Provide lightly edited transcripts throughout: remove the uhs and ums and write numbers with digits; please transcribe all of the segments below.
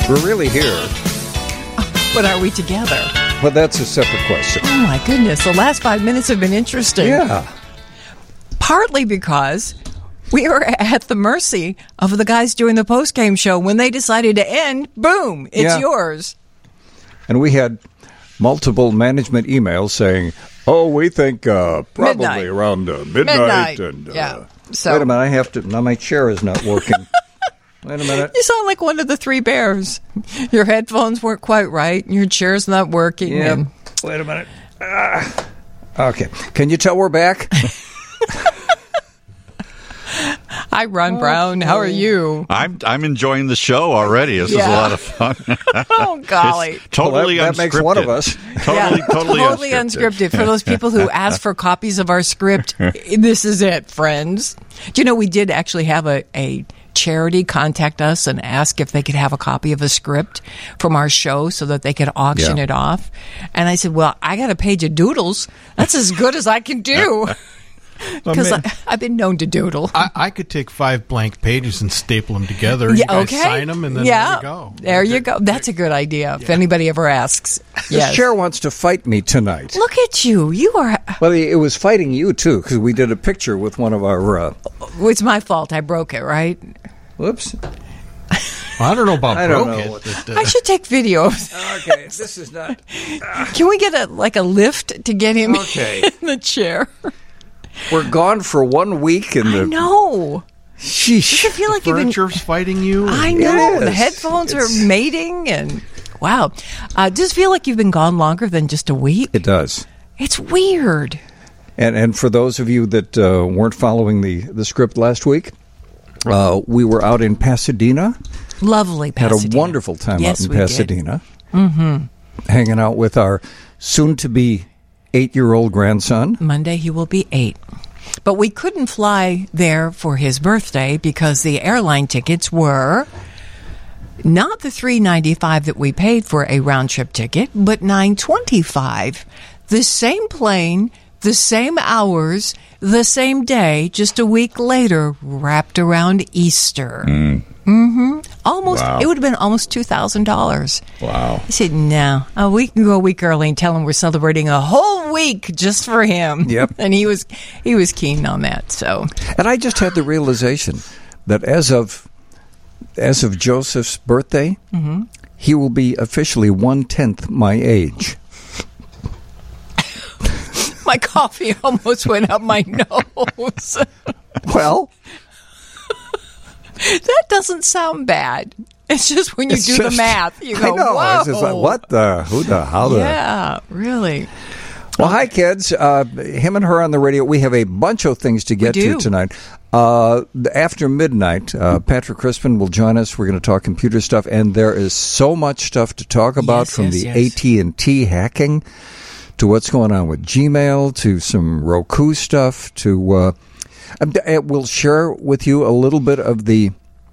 We're really here. But are we together? Well, that's a separate question. Oh, my goodness. The last 5 minutes have been interesting. Yeah. Partly because we were at the mercy of the guys doing the post-game show. When they decided to end, boom, it's yours. And we had multiple management emails saying, oh, we think probably Midnight. around midnight. And, So, wait a minute, I have to, now my chair is not working. Wait a minute. You sound like one of the three bears. Your headphones weren't quite right, and your chair's not working. Yeah. And Wait a minute. Okay. Can you tell we're back? Hi, Ron Brown. How are you? I'm enjoying the show already. This is a lot of fun. Oh, golly. It's totally that unscripted. makes one of us. Totally unscripted. For those people who ask for copies of our script, this is it, friends. Do you know we did actually have a charity contact us and ask if they could have a copy of a script from our show so that they could auction it off? And I said, well, I got a page of doodles. That's as good as I can do. Because I've been known to doodle. I could take 5 blank pages and staple them together. You guys sign them, and then there you go. There you go. That's a good idea. If anybody ever asks. This chair wants to fight me tonight. Look at you. You are... Well, it was fighting you, too, because we did a picture with one of our... It's my fault. I broke it, right? Whoops. Well, I don't know about I should take video. Okay, this is not... Can we get a lift to get him in the chair? We're gone for 1 week. I know. Sheesh. Does it feel like you've been... Furniture's fighting you? I know. The headphones are mating and... Wow. Does it feel like you've been gone longer than just a week? It does. It's weird. And for those of you that weren't following the script last week, we were out in Pasadena. Lovely Pasadena. Had a wonderful time out in Pasadena. Mm-hmm. Hanging out with our soon-to-be 8-year-old grandson. Monday he will be 8. But we couldn't fly there for his birthday because the airline tickets were not the $3.95 that we paid for a round-trip ticket, but $9.25. The same plane, the same hours, the same day, just a week later, wrapped around Easter. Mm-hmm. Almost. Wow. It would have been almost $2,000. Wow. I said, no, we can go a week early and tell him we're celebrating a whole week just for him. Yep. And he was keen on that. So. And I just had the realization that as of Joseph's birthday, he will be officially 1/10 my age. My coffee almost went up my nose. Well, that doesn't sound bad. It's just when you do the math, you go, I know. whoa. It's just like, what the, who the, how the. Yeah, really. Well, hi, kids. Him and her on the radio. We have a bunch of things to get to tonight. After midnight, Patrick Crispin will join us. We're going to talk computer stuff, and there is so much stuff to talk about, from the AT&T hacking to what's going on with Gmail to some Roku stuff to... we'll share with you a little bit of the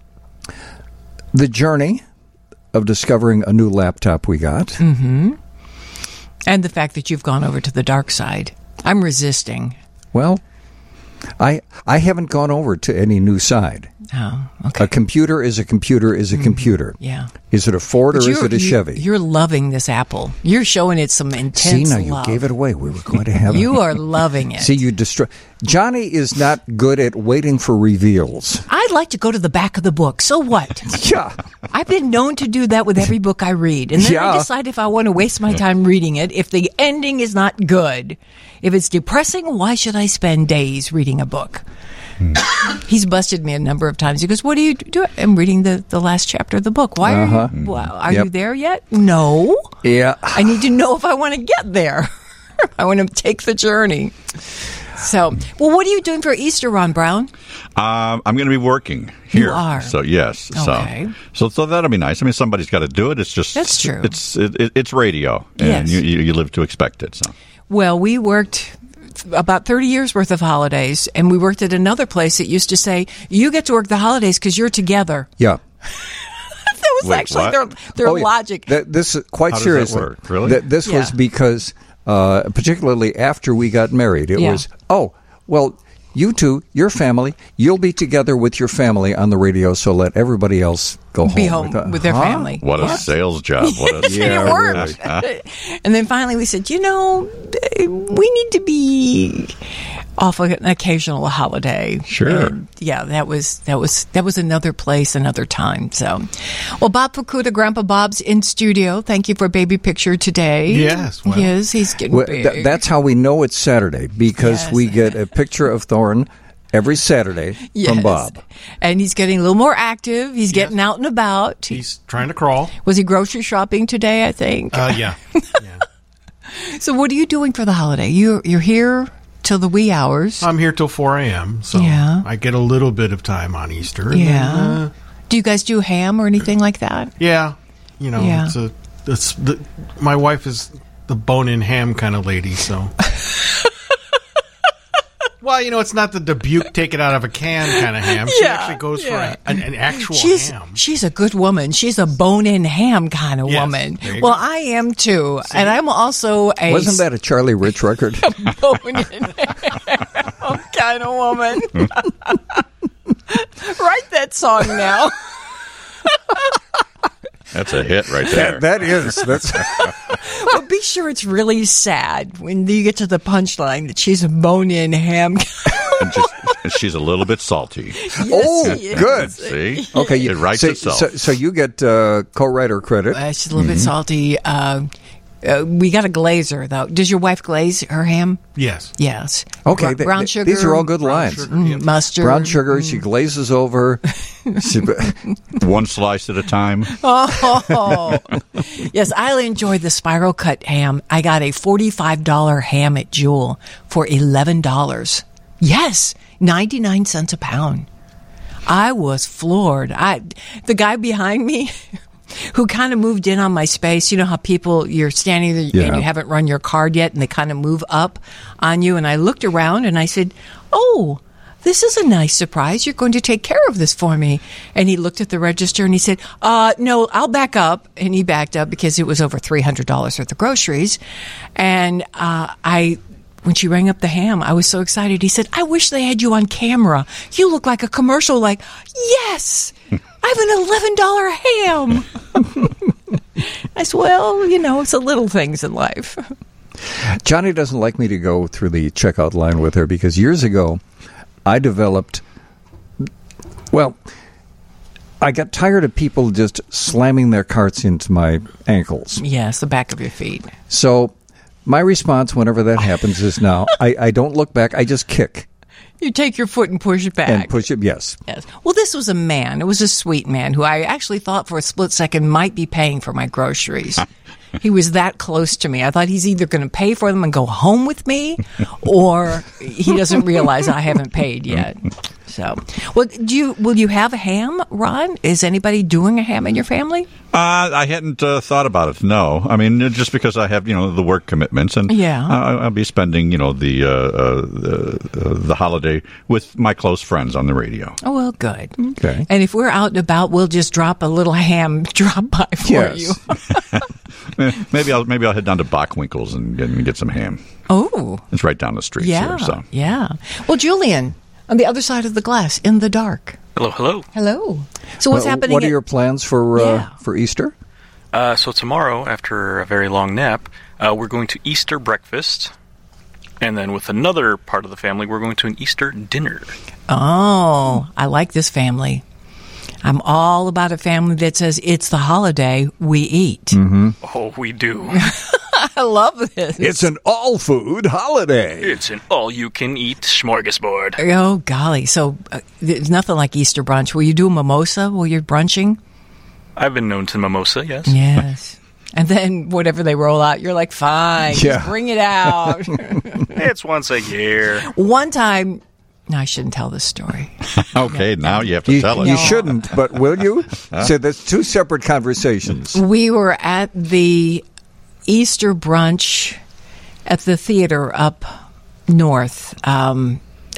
journey of discovering a new laptop we got. Mm-hmm. And the fact that you've gone over to the dark side. I'm resisting. Well, I haven't gone over to any new side. Oh, okay. A computer is a computer is a computer. Yeah. Is it a Ford or is it a Chevy? You're loving this Apple. You're showing it some intense love. See, now you gave it away. We were going to have You are loving it. See, you destroy. Johnny is not good at waiting for reveals. I'd like to go to the back of the book. So what? Yeah. I've been known to do that with every book I read. And then I decide if I want to waste my time reading it. If the ending is not good, if it's depressing, why should I spend days reading a book? He's busted me a number of times. He goes, what do you do? I'm reading the last chapter of the book. Why are you there yet? No. Yeah. I need to know if I want to get there. I want to take the journey. So, well, what are you doing for Easter, Ron Brown? I'm going to be working here. You are? So, yes. Okay. So that'll be nice. I mean, somebody's got to do it. It's just... That's true. It's radio, and you live to expect it. So. Well, we worked about 30 years worth of holidays, and we worked at another place that used to say, you get to work the holidays because you're together. Yeah. That was actually their logic. This quite seriously. Does that work? Really? This was because, particularly after we got married, it was, you two, your family, you'll be together with your family on the radio, so let everybody else go home. Be home with their family. What a sales job. What a it worked. Really. And then finally we said, we need to be off an occasional holiday. Sure. And that was another place, another time. So, well, Bob Fukuda, Grandpa Bob's in studio. Thank you for baby picture today. Yes. Well, he's getting big. That's how we know it's Saturday, because we get a picture of Thorne every Saturday from Bob. And he's getting a little more active. He's getting out and about. He's trying to crawl. Was he grocery shopping today, I think? Yeah. So what are you doing for the holiday? You're here till the wee hours. I'm here till 4 a.m., so I get a little bit of time on Easter. Yeah. Do you guys do ham or anything like that? Yeah. My wife is the bone-in ham kind of lady, so... Well, it's not the Dubuque take it out of a can kind of ham. She actually goes for an actual ham. She's a good woman. She's a bone-in ham kind of woman. Well, I am too. See? And I'm also a... Wasn't that a Charlie Rich record? A bone-in ham kind of woman. Write that song now. That's a hit right there. That is. That's. Well, be sure it's really sad when you get to the punchline that she's a bone-in ham. And she's a little bit salty. Yes, good. See? Okay. It writes itself. So you get co-writer credit. She's a little bit salty. We got a glazer, though. Does your wife glaze her ham? Yes. Yes. Okay. Brown sugar. These are all good lines. Mustard. Brown sugar. She glazes over. One slice at a time. Oh. Yes, I enjoyed the spiral cut ham. I got a $45 ham at Jewel for $11. Yes, 99 cents a pound. I was floored. The guy behind me... who kind of moved in on my space. You know how you're standing there and you haven't run your card yet, and they kind of move up on you. And I looked around and I said, "Oh, this is a nice surprise. You're going to take care of this for me." And he looked at the register and he said, "No, I'll back up." And he backed up because it was over $300 worth of groceries. And when she rang up the ham, I was so excited. He said, "I wish they had you on camera. You look like a commercial." Like, yes, I have an $11 ham. I said, well, it's the little things in life. Johnny doesn't like me to go through the checkout line with her because years ago I developed, I got tired of people just slamming their carts into my ankles. Yes, the back of your feet. So my response whenever that happens is now, I don't look back, I just kick. You take your foot and push it back. And push it, yes. Well, this was a man. It was a sweet man who I actually thought for a split second might be paying for my groceries. He was that close to me. I thought he's either going to pay for them and go home with me, or he doesn't realize I haven't paid yet. So, will you have a ham, Ron? Is anybody doing a ham in your family? I hadn't thought about it. No, I mean just because I have the work commitments, and I'll be spending the holiday with my close friends on the radio. Oh well, good. Okay. And if we're out and about, we'll just drop a little ham drop by for you. Maybe I'll head down to Bockwinkel's and get some ham. Oh, it's right down the street here. So Well, Julian, on the other side of the glass, in the dark. Hello. So what's happening? What are your plans for Easter? So tomorrow, after a very long nap, we're going to Easter breakfast, and then with another part of the family, we're going to an Easter dinner. Oh, I like this family. I'm all about a family that says it's the holiday, we eat. Mm-hmm. Oh, we do. I love this. It's an all-food holiday. It's an all-you-can-eat smorgasbord. Oh, golly. So there's nothing like Easter brunch. Will you do a mimosa while you're brunching? I've been known to mimosa, yes. Yes. And then whatever they roll out, you're like, fine, just bring it out. It's once a year. One time... No, I shouldn't tell this story. Okay, now you have to tell it. You shouldn't, but will you? So that's two separate conversations. We were at the Easter brunch at the theater up north. Theater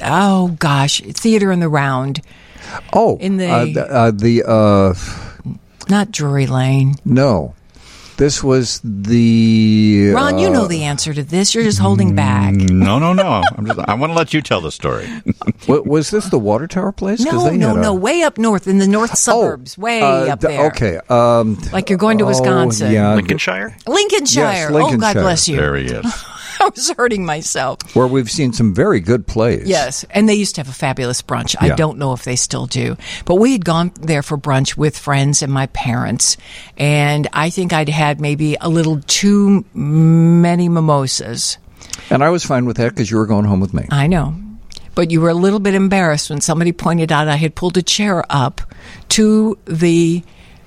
in the Round. Oh, in the not Drury Lane. No. This was the... Ron, you know the answer to this. You're just holding back. No. I want to let you tell the story. Was this the Water Tower place? No. Way up north, in the north suburbs. Way up there. Okay. Like you're going to Wisconsin. Yeah. Lincolnshire? Lincolnshire. Yes, Lincolnshire. Oh, God bless you. There he is. I was hurting myself. Where we've seen some very good plays. Yes, and they used to have a fabulous brunch. I don't know if they still do. But we had gone there for brunch with friends and my parents, and I think I'd had maybe a little too many mimosas. And I was fine with that because you were going home with me. I know. But you were a little bit embarrassed when somebody pointed out I had pulled a chair up to the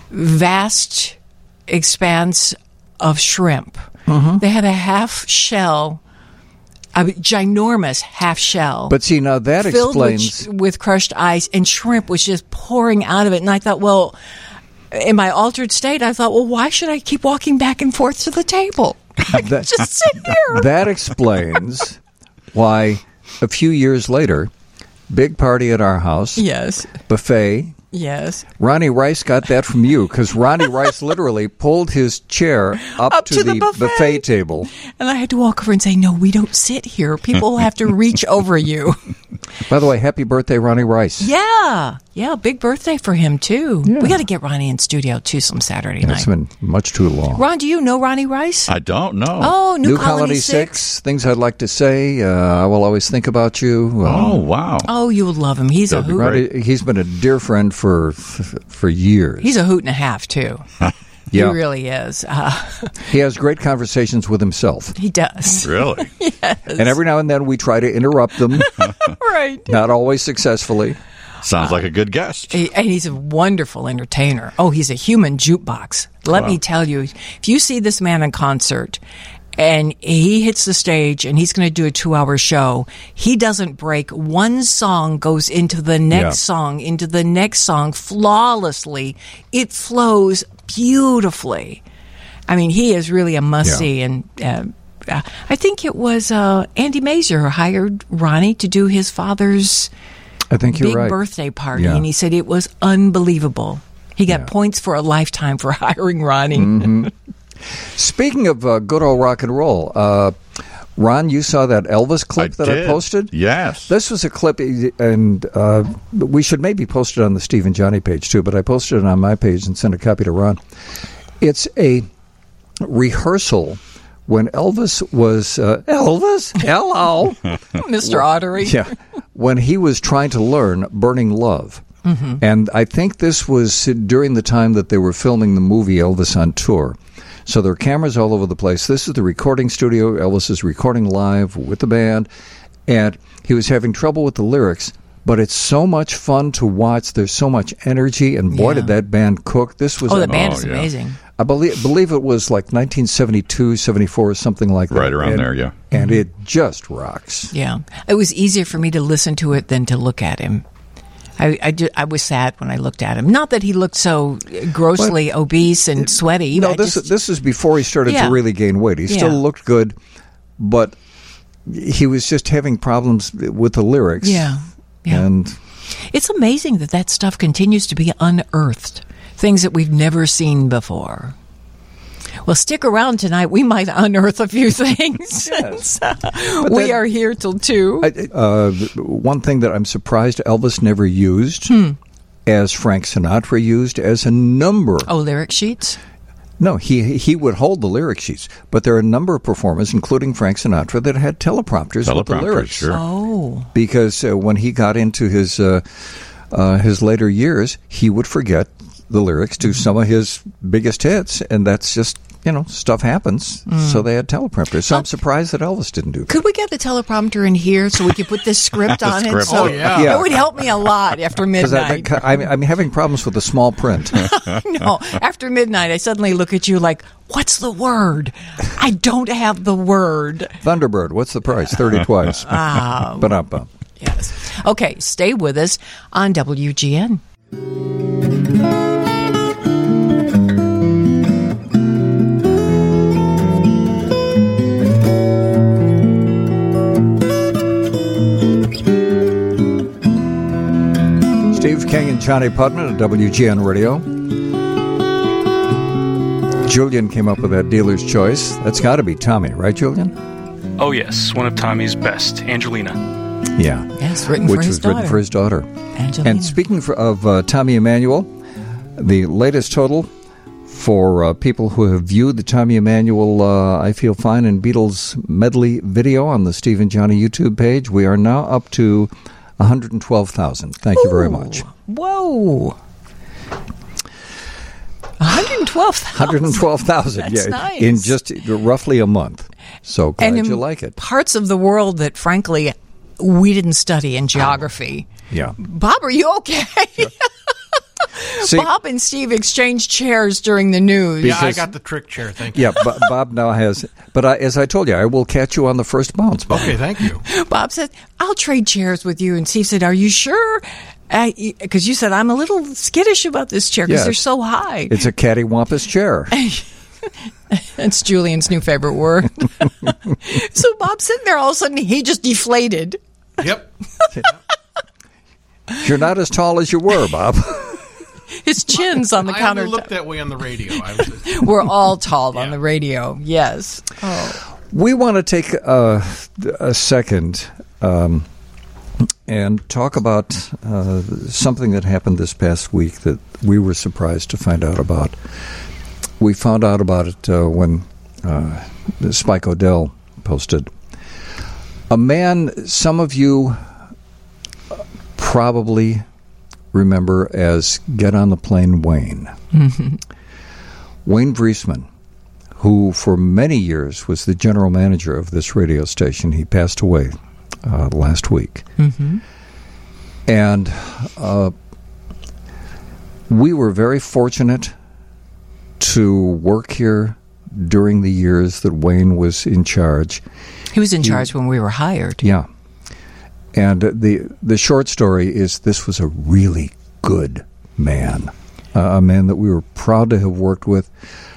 vast expanse of shrimp. Mm-hmm. They had a half shell, a ginormous half shell. But see, now that explains... with crushed ice, and shrimp was just pouring out of it. And I thought, well, in my altered state, why should I keep walking back and forth to the table? I could just sit here. That explains why a few years later, big party at our house. Yes. Buffet. Yes. Ronnie Rice got that from you because Ronnie Rice literally pulled his chair up to the buffet table. And I had to walk over and say, no, we don't sit here. People will have to reach over you. By the way, happy birthday, Ronnie Rice. Yeah. Yeah, big birthday for him, too. Yeah. We got to get Ronnie in studio, too, some Saturday night. It's been much too long. Ron, do you know Ronnie Rice? I don't know. Oh, New Colony 6. Things I'd like to say. I will always think about you. Oh, wow. Oh, you'll love him. He's a hoot. Ronnie, he's been a dear friend for years. He's a hoot and a half, too. Yeah. He really is. He has great conversations with himself. He does. Really? Yes. And every now and then we try to interrupt them. Right. Not always successfully. Sounds like a good guest. And he's a wonderful entertainer. Oh, he's a human jukebox. Let me tell you, if you see this man in concert and he hits the stage and he's going to do a 2-hour show, he doesn't break. One song goes into the next song, into the next song flawlessly. It flows beautifully. I mean, he is really a must-see. And I think it was Andy Mazer who hired Ronnie to do his father's big birthday party. And he said it was unbelievable. He got points for a lifetime for hiring Ronnie. Mm-hmm. Speaking of good old rock and roll, Ron, you saw that Elvis clip I posted? Yes. This was a clip, and we should maybe post it on the Steve and Johnny page, too, but I posted it on my page and sent a copy to Ron. It's a rehearsal when Elvis was... Elvis? Hello? Mr. Autry. Yeah. When he was trying to learn Burning Love. Mm-hmm. And I think this was during the time that they were filming the movie Elvis on Tour. So there are cameras all over the place. This is the recording studio. Elvis is recording live with the band. And he was having trouble with the lyrics, but it's so much fun to watch. There's so much energy, and boy, did that band cook. This was the band is amazing. I believe it was like 1972, 74, or something like that. Right around there, yeah. And it just rocks. Yeah. It was easier for me to listen to it than to look at him. I was sad when I looked at him. Not that he looked so grossly obese and sweaty. No, this is before he started to really gain weight. He still looked good, but he was just having problems with the lyrics. Yeah. And it's amazing that stuff continues to be unearthed. Things that we've never seen before. Well, stick around tonight. We might unearth a few things. Yes. We are here till 2. One thing that I'm surprised Elvis never used, as Frank Sinatra used, as a number. Oh, lyric sheets? No, he would hold the lyric sheets, but there are a number of performers, including Frank Sinatra, that had teleprompters with the lyrics. Sure. Oh. Because when he got into his later years, he would forget the lyrics to some of his biggest hits, and that's just, stuff happens. So they had teleprompters. So I'm surprised that Elvis didn't do that. Could we get the teleprompter in here so we could put this script on it? So it would help me a lot after midnight. I'm having problems with the small print. No, after midnight, I suddenly look at you like, what's the word? I don't have the word. Thunderbird, what's the price? 30 twice. Ba-dum-bum. Yes. Okay, stay with us on WGN. Steve King and Johnny Putman at WGN Radio. Julian came up with that dealer's choice. That's got to be Tommy, right, Julian? Oh, yes. One of Tommy's best, Angelina. Yeah. Yes, written for his daughter. Angelina. And speaking of Tommy Emmanuel, the latest total for people who have viewed the Tommy Emmanuel I Feel Fine and Beatles medley video on the Steve and Johnny YouTube page, we are now up to 112,000. Thank you very much. Whoa. 112,000. That's nice. In just roughly a month. So glad you like it. Parts of the world that, frankly, we didn't study in geography. Yeah. Bob, are you okay? Yeah. See, Bob and Steve exchanged chairs during the news. Yeah, I got the trick chair, thank you. Yeah, Bob now has... But as I told you, I will catch you on the first bounce, Bob. Okay, thank you. Bob said, I'll trade chairs with you. And Steve said, are you sure? Because you said, I'm a little skittish about this chair because they're so high. It's a cattywampus chair. That's Julian's new favorite word. So Bob's sitting there, all of a sudden, he just deflated. Yep. You're not as tall as you were, Bob. His chin's on the counter. I only looked that way on the radio. We're all tall on the radio, yes. Oh. We want to take a second and talk about something that happened this past week that we were surprised to find out about. We found out about it when Spike O'Dell posted. A man some of you probably remember as Get on the Plane Wayne. Mm-hmm. Wayne Vriesman, who for many years was the general manager of this radio station. He passed away last week. Mm-hmm. And we were very fortunate to work here during the years that Wayne was in charge. He was in charge when we were hired. Yeah. And the short story is this was a really good man, a man that we were proud to have worked with.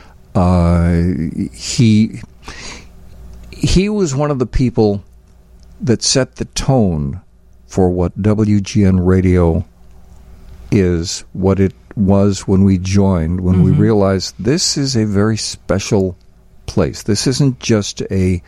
He was one of the people that set the tone for what WGN Radio is, what it was when we joined, when we realized this is a very special place. This isn't just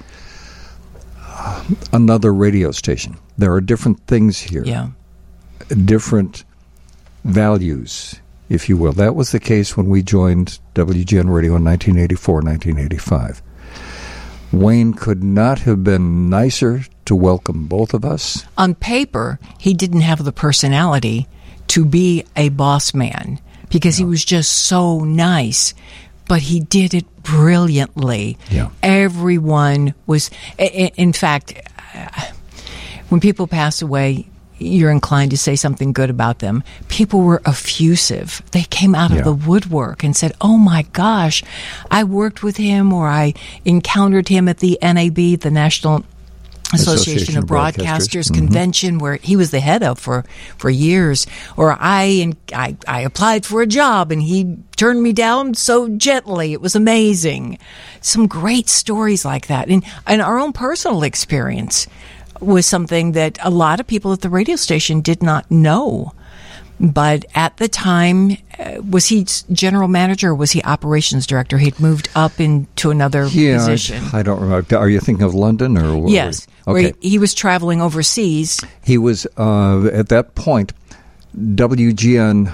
another radio station. There are different things here, different values, if you will. That was the case when we joined WGN Radio in 1984, 1985. Wayne could not have been nicer to welcome both of us. On paper, he didn't have the personality to be a boss man because he was just so nice. But he did it brilliantly. Yeah. Everyone was... In fact, when people pass away, you're inclined to say something good about them. People were effusive. They came out of the woodwork and said, oh my gosh, I worked with him, or I encountered him at the NAB, the National Association of Broadcasters convention, where he was the head of for years. Or I applied for a job and he turned me down so gently. It was amazing. Some great stories like that. And our own personal experience was something that a lot of people at the radio station did not know. But at the time, was he general manager or was he operations director? He'd moved up into another position. I don't remember. Are you thinking of London? Or yes. Okay. He was traveling overseas. He was, at that point, WGN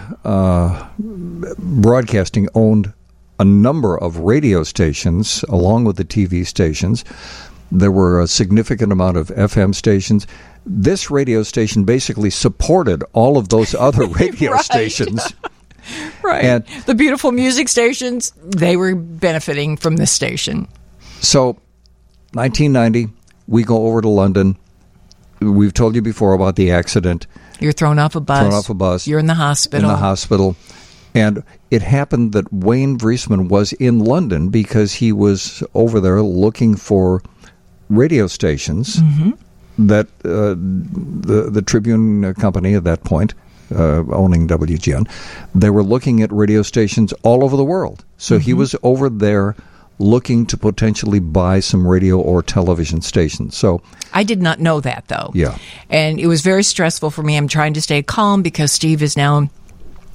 Broadcasting owned a number of radio stations along with the TV stations. There were a significant amount of FM stations. This radio station basically supported all of those other radio stations. Right. And the beautiful music stations, they were benefiting from this station. So, 1990, we go over to London. We've told you before about the accident. You're thrown off a bus. You're in the hospital. And it happened that Wayne Vriesman was in London because he was over there looking for radio stations that the Tribune company at that point, owning WGN, they were looking at radio stations all over the world. So he was over there looking to potentially buy some radio or television stations. So I did not know that, though. Yeah. And it was very stressful for me. I'm trying to stay calm because Steve is now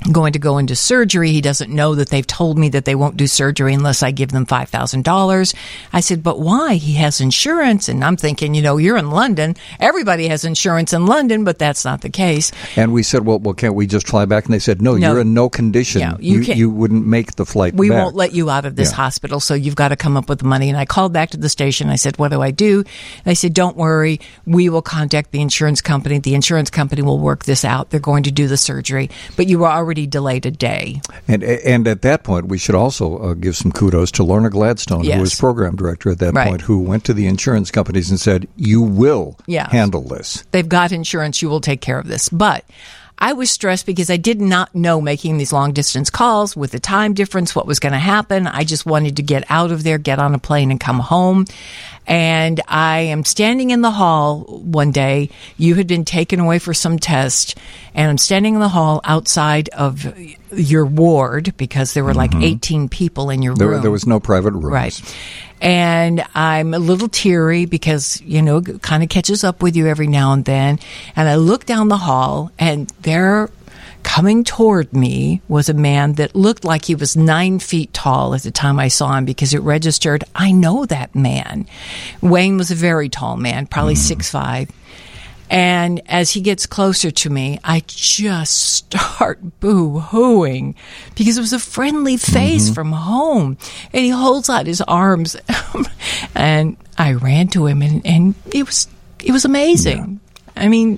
going to go into surgery. He doesn't know that they've told me that they won't do surgery unless I give them $5,000. I said, but why? He has insurance. And I'm thinking, you're in London. Everybody has insurance in London, but that's not the case. And we said, well, can't we just fly back? And they said, no, you're in no condition. Yeah, you wouldn't make the flight We back. won't let you out of this hospital, so you've got to come up with the money. And I called back to the station. I said, what do I do? And they said, don't worry. We will contact the insurance company. The insurance company will work this out. They're going to do the surgery. But you were already delayed a day. And at that point, we should also give some kudos to Lorna Gladstone, who was program director at that point, who went to the insurance companies and said, you will handle this. They've got insurance. You will take care of this. But I was stressed because I did not know, making these long distance calls with the time difference, what was going to happen. I just wanted to get out of there, get on a plane and come home. And I am standing in the hall one day. You had been taken away for some test, and I'm standing in the hall outside of your ward because there were like 18 people in your room. There was no private rooms. Right. And I'm a little teary because, it kind of catches up with you every now and then. And I look down the hall, and there, coming toward me, was a man that looked like he was 9 feet tall at the time I saw him, because it registered, I know that man. Wayne was a very tall man, probably 6'5". And as he gets closer to me, I just start boo-hooing because it was a friendly face from home. And he holds out his arms. And I ran to him, and it was amazing. Yeah. I mean...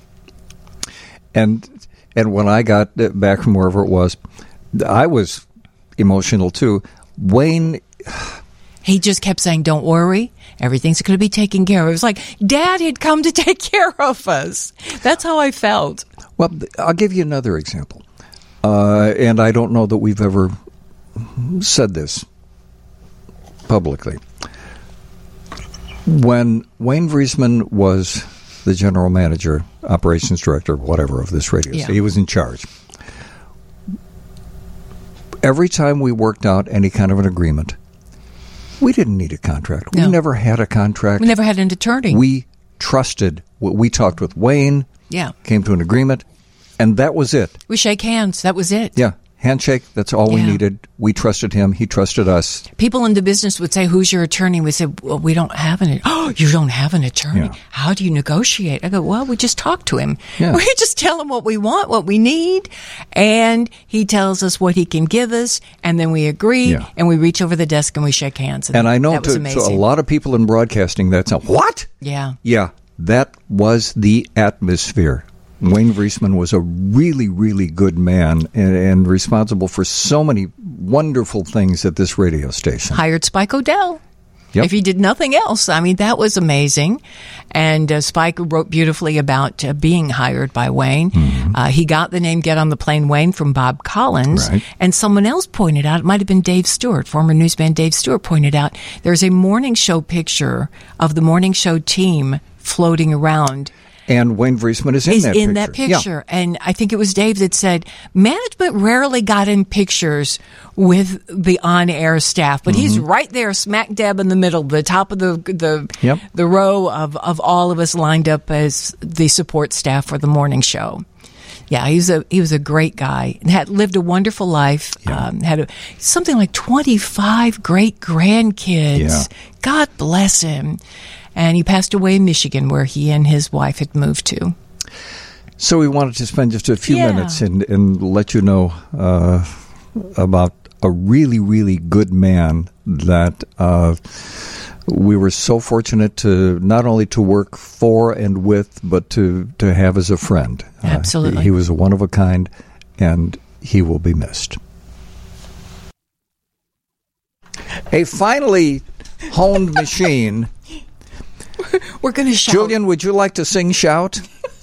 And when I got back from wherever it was, I was emotional too. Wayne... He just kept saying, don't worry, everything's going to be taken care of. It was like Dad had come to take care of us. That's how I felt. Well, I'll give you another example. And I don't know that we've ever said this publicly. When Wayne Vriesman was the general manager, operations director, whatever, of this radio station, he was in charge. Every time we worked out any kind of an agreement, we didn't need a contract. No. We never had a contract. We never had an attorney. We trusted. We talked with Wayne. Yeah. Came to an agreement, and that was it. We shake hands. That was it. Yeah. Handshake, that's all we needed. We trusted him. He trusted us. People in the business would say, who's your attorney? We said, well, we don't have an attorney. Oh, you don't have an attorney? Yeah. How do you negotiate? I go, well, we just talk to him. Yeah. We just tell him what we want, what we need, and he tells us what he can give us, and then we agree, and we reach over the desk and we shake hands. And I know to a lot of people in broadcasting, that's what? Yeah. Yeah, that was the atmosphere. Wayne Vriesman was a really, really good man and responsible for so many wonderful things at this radio station. Hired Spike O'Dell. Yep. If he did nothing else. I mean, that was amazing. And Spike wrote beautifully about being hired by Wayne. Mm-hmm. He got the name Get on the Plane Wayne from Bob Collins. Right. And someone else pointed out, it might have been Dave Stewart, former newsman Dave Stewart pointed out, there's a morning show picture of the morning show team floating around. And Wayne Vriesman is in that picture. Yeah. And I think it was Dave that said, management rarely got in pictures with the on-air staff, but he's right there smack dab in the middle, the top of the row of all of us lined up as the support staff for the morning show. Yeah, he was a great guy. Had lived a wonderful life. Yeah. Had something like 25 great grandkids. Yeah. God bless him. And he passed away in Michigan, where he and his wife had moved to. So we wanted to spend just a few minutes and let you know about a really, really good man that we were so fortunate to not only to work for and with, but to have as a friend. Absolutely. He was a one of a kind, and he will be missed. A finely honed machine. We're going to shout. Julian, would you like to sing shout?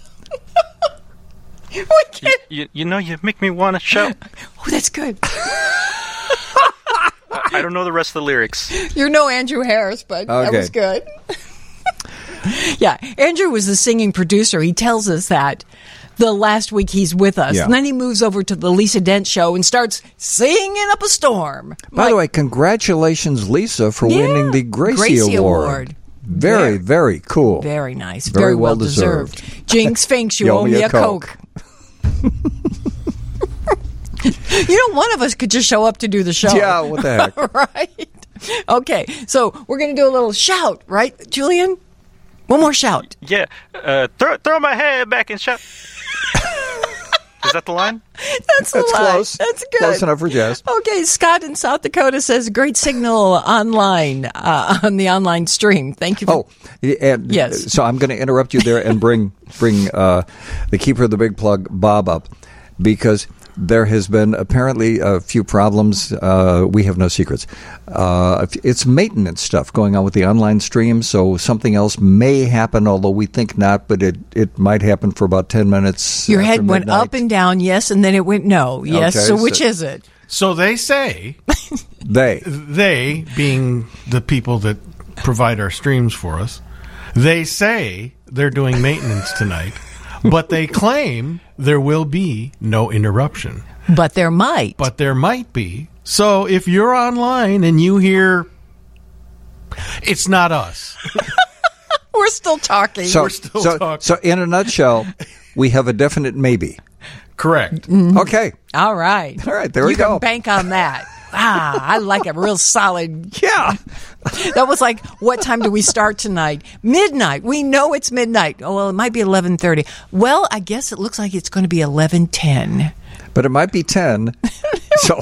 You know, you make me want to shout. Oh, that's good. I don't know the rest of the lyrics. You're no Andrew Harris, but that was good. Yeah, Andrew was the singing producer. He tells us that the last week he's with us. Yeah. And then he moves over to the Lisa Dent show and starts singing up a storm. By the way, congratulations, Lisa, for winning the Gracie Award. Very, very cool. Very nice. Very well deserved. Jinx, Finks, you owe me a Coke. One of us could just show up to do the show. Yeah, what the heck? Right? Okay, so we're going to do a little shout, right, Julian? One more shout. Yeah. Throw my head back and shout. Is that the line? That's close. That's good. Close enough for Jess. Okay, Scott in South Dakota says, great signal online, on the online stream. Thank you. Yes. So I'm going to interrupt you there and bring the keeper of the big plug, Bob, up, because there has been apparently a few problems. We have no secrets. It's maintenance stuff going on with the online stream, so something else may happen, although we think not, but it might happen for about 10 minutes. Your head went up and down, yes, and then it went no, yes. Okay, so which is it? So they say... They, being the people that provide our streams for us, they say they're doing maintenance tonight. But they claim there will be no interruption. But there might. Be. So if you're online and you hear, it's not us. We're still talking. So in a nutshell, we have a definite maybe. Correct. Mm-hmm. Okay. All right. There we go. You can bank on that. I like a real solid. Yeah. That was like, what time do we start tonight? Midnight. We know it's midnight. Oh, well, it might be 11:30. Well, I guess it looks like it's going to be 11:10. But it might be 10. So...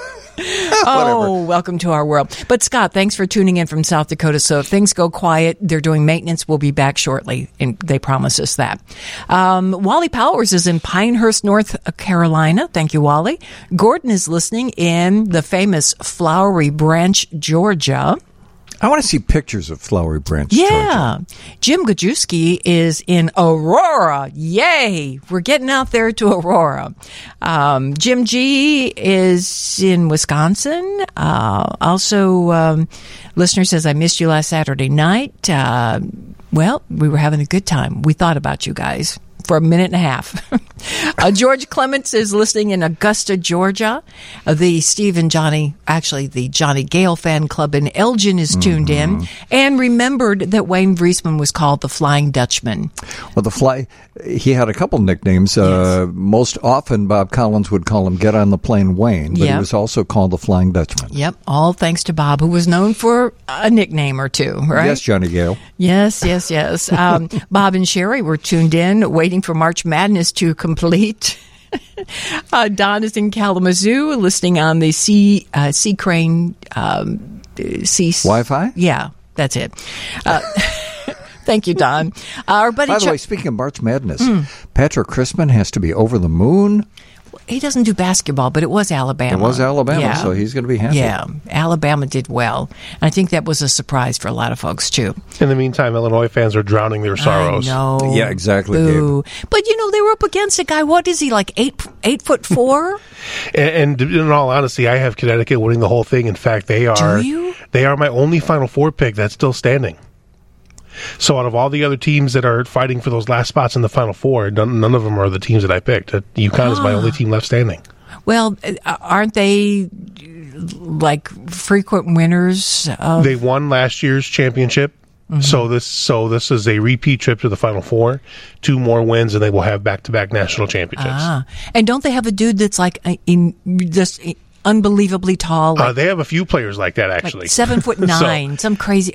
Oh, welcome to our world. But Scott, thanks for tuning in from South Dakota. So if things go quiet, they're doing maintenance. We'll be back shortly, and they promise us that. Wally Powers is in Pinehurst, North Carolina. Thank you, Wally. Gordon is listening in the famous Flowery Branch, Georgia. I want to see pictures of Flowery Branch, Georgia. Jim Gajewski is in Aurora. Yay! We're getting out there to Aurora. Jim G is in Wisconsin. Also, listener says, I missed you last Saturday night. Well, we were having a good time. We thought about you guys for a minute and a half. George Clements is listening in Augusta, Georgia. The Johnny Gale fan club in Elgin is tuned in and remembered that Wayne Vriesman was called the Flying Dutchman. Well, he had a couple nicknames. Yes. Most often, Bob Collins would call him Get on the Plane Wayne, but he was also called the Flying Dutchman. Yep, all thanks to Bob, who was known for a nickname or two, right? Yes, Johnny Gale. Yes. Bob and Sherry were tuned in, waiting for March Madness to complete. Don is in Kalamazoo, listening on the Sea Crane Wi-Fi? Yeah, that's it. Thank you, Don. Our buddy By the way, speaking of March Madness, Patrick Christman has to be over the moon. He doesn't do basketball, but it was Alabama. So he's going to be happy. Yeah, Alabama did well. I think that was a surprise for a lot of folks, too. In the meantime, Illinois fans are drowning their sorrows. I know. Yeah, exactly, Gabe. But, they were up against a guy, what is he, like 8'4"? and in all honesty, I have Connecticut winning the whole thing. In fact, they are. Do you? They are my only Final Four pick that's still standing. So out of all the other teams that are fighting for those last spots in the Final Four, none of them are the teams that I picked. UConn is my only team left standing. Well, aren't they like frequent winners? They won last year's championship. Mm-hmm. So this is a repeat trip to the Final Four. 2 more wins, and they will have back-to-back national championships. And don't they have a dude that's like unbelievably tall? They have a few players like that, actually. Like 7'9", some crazy.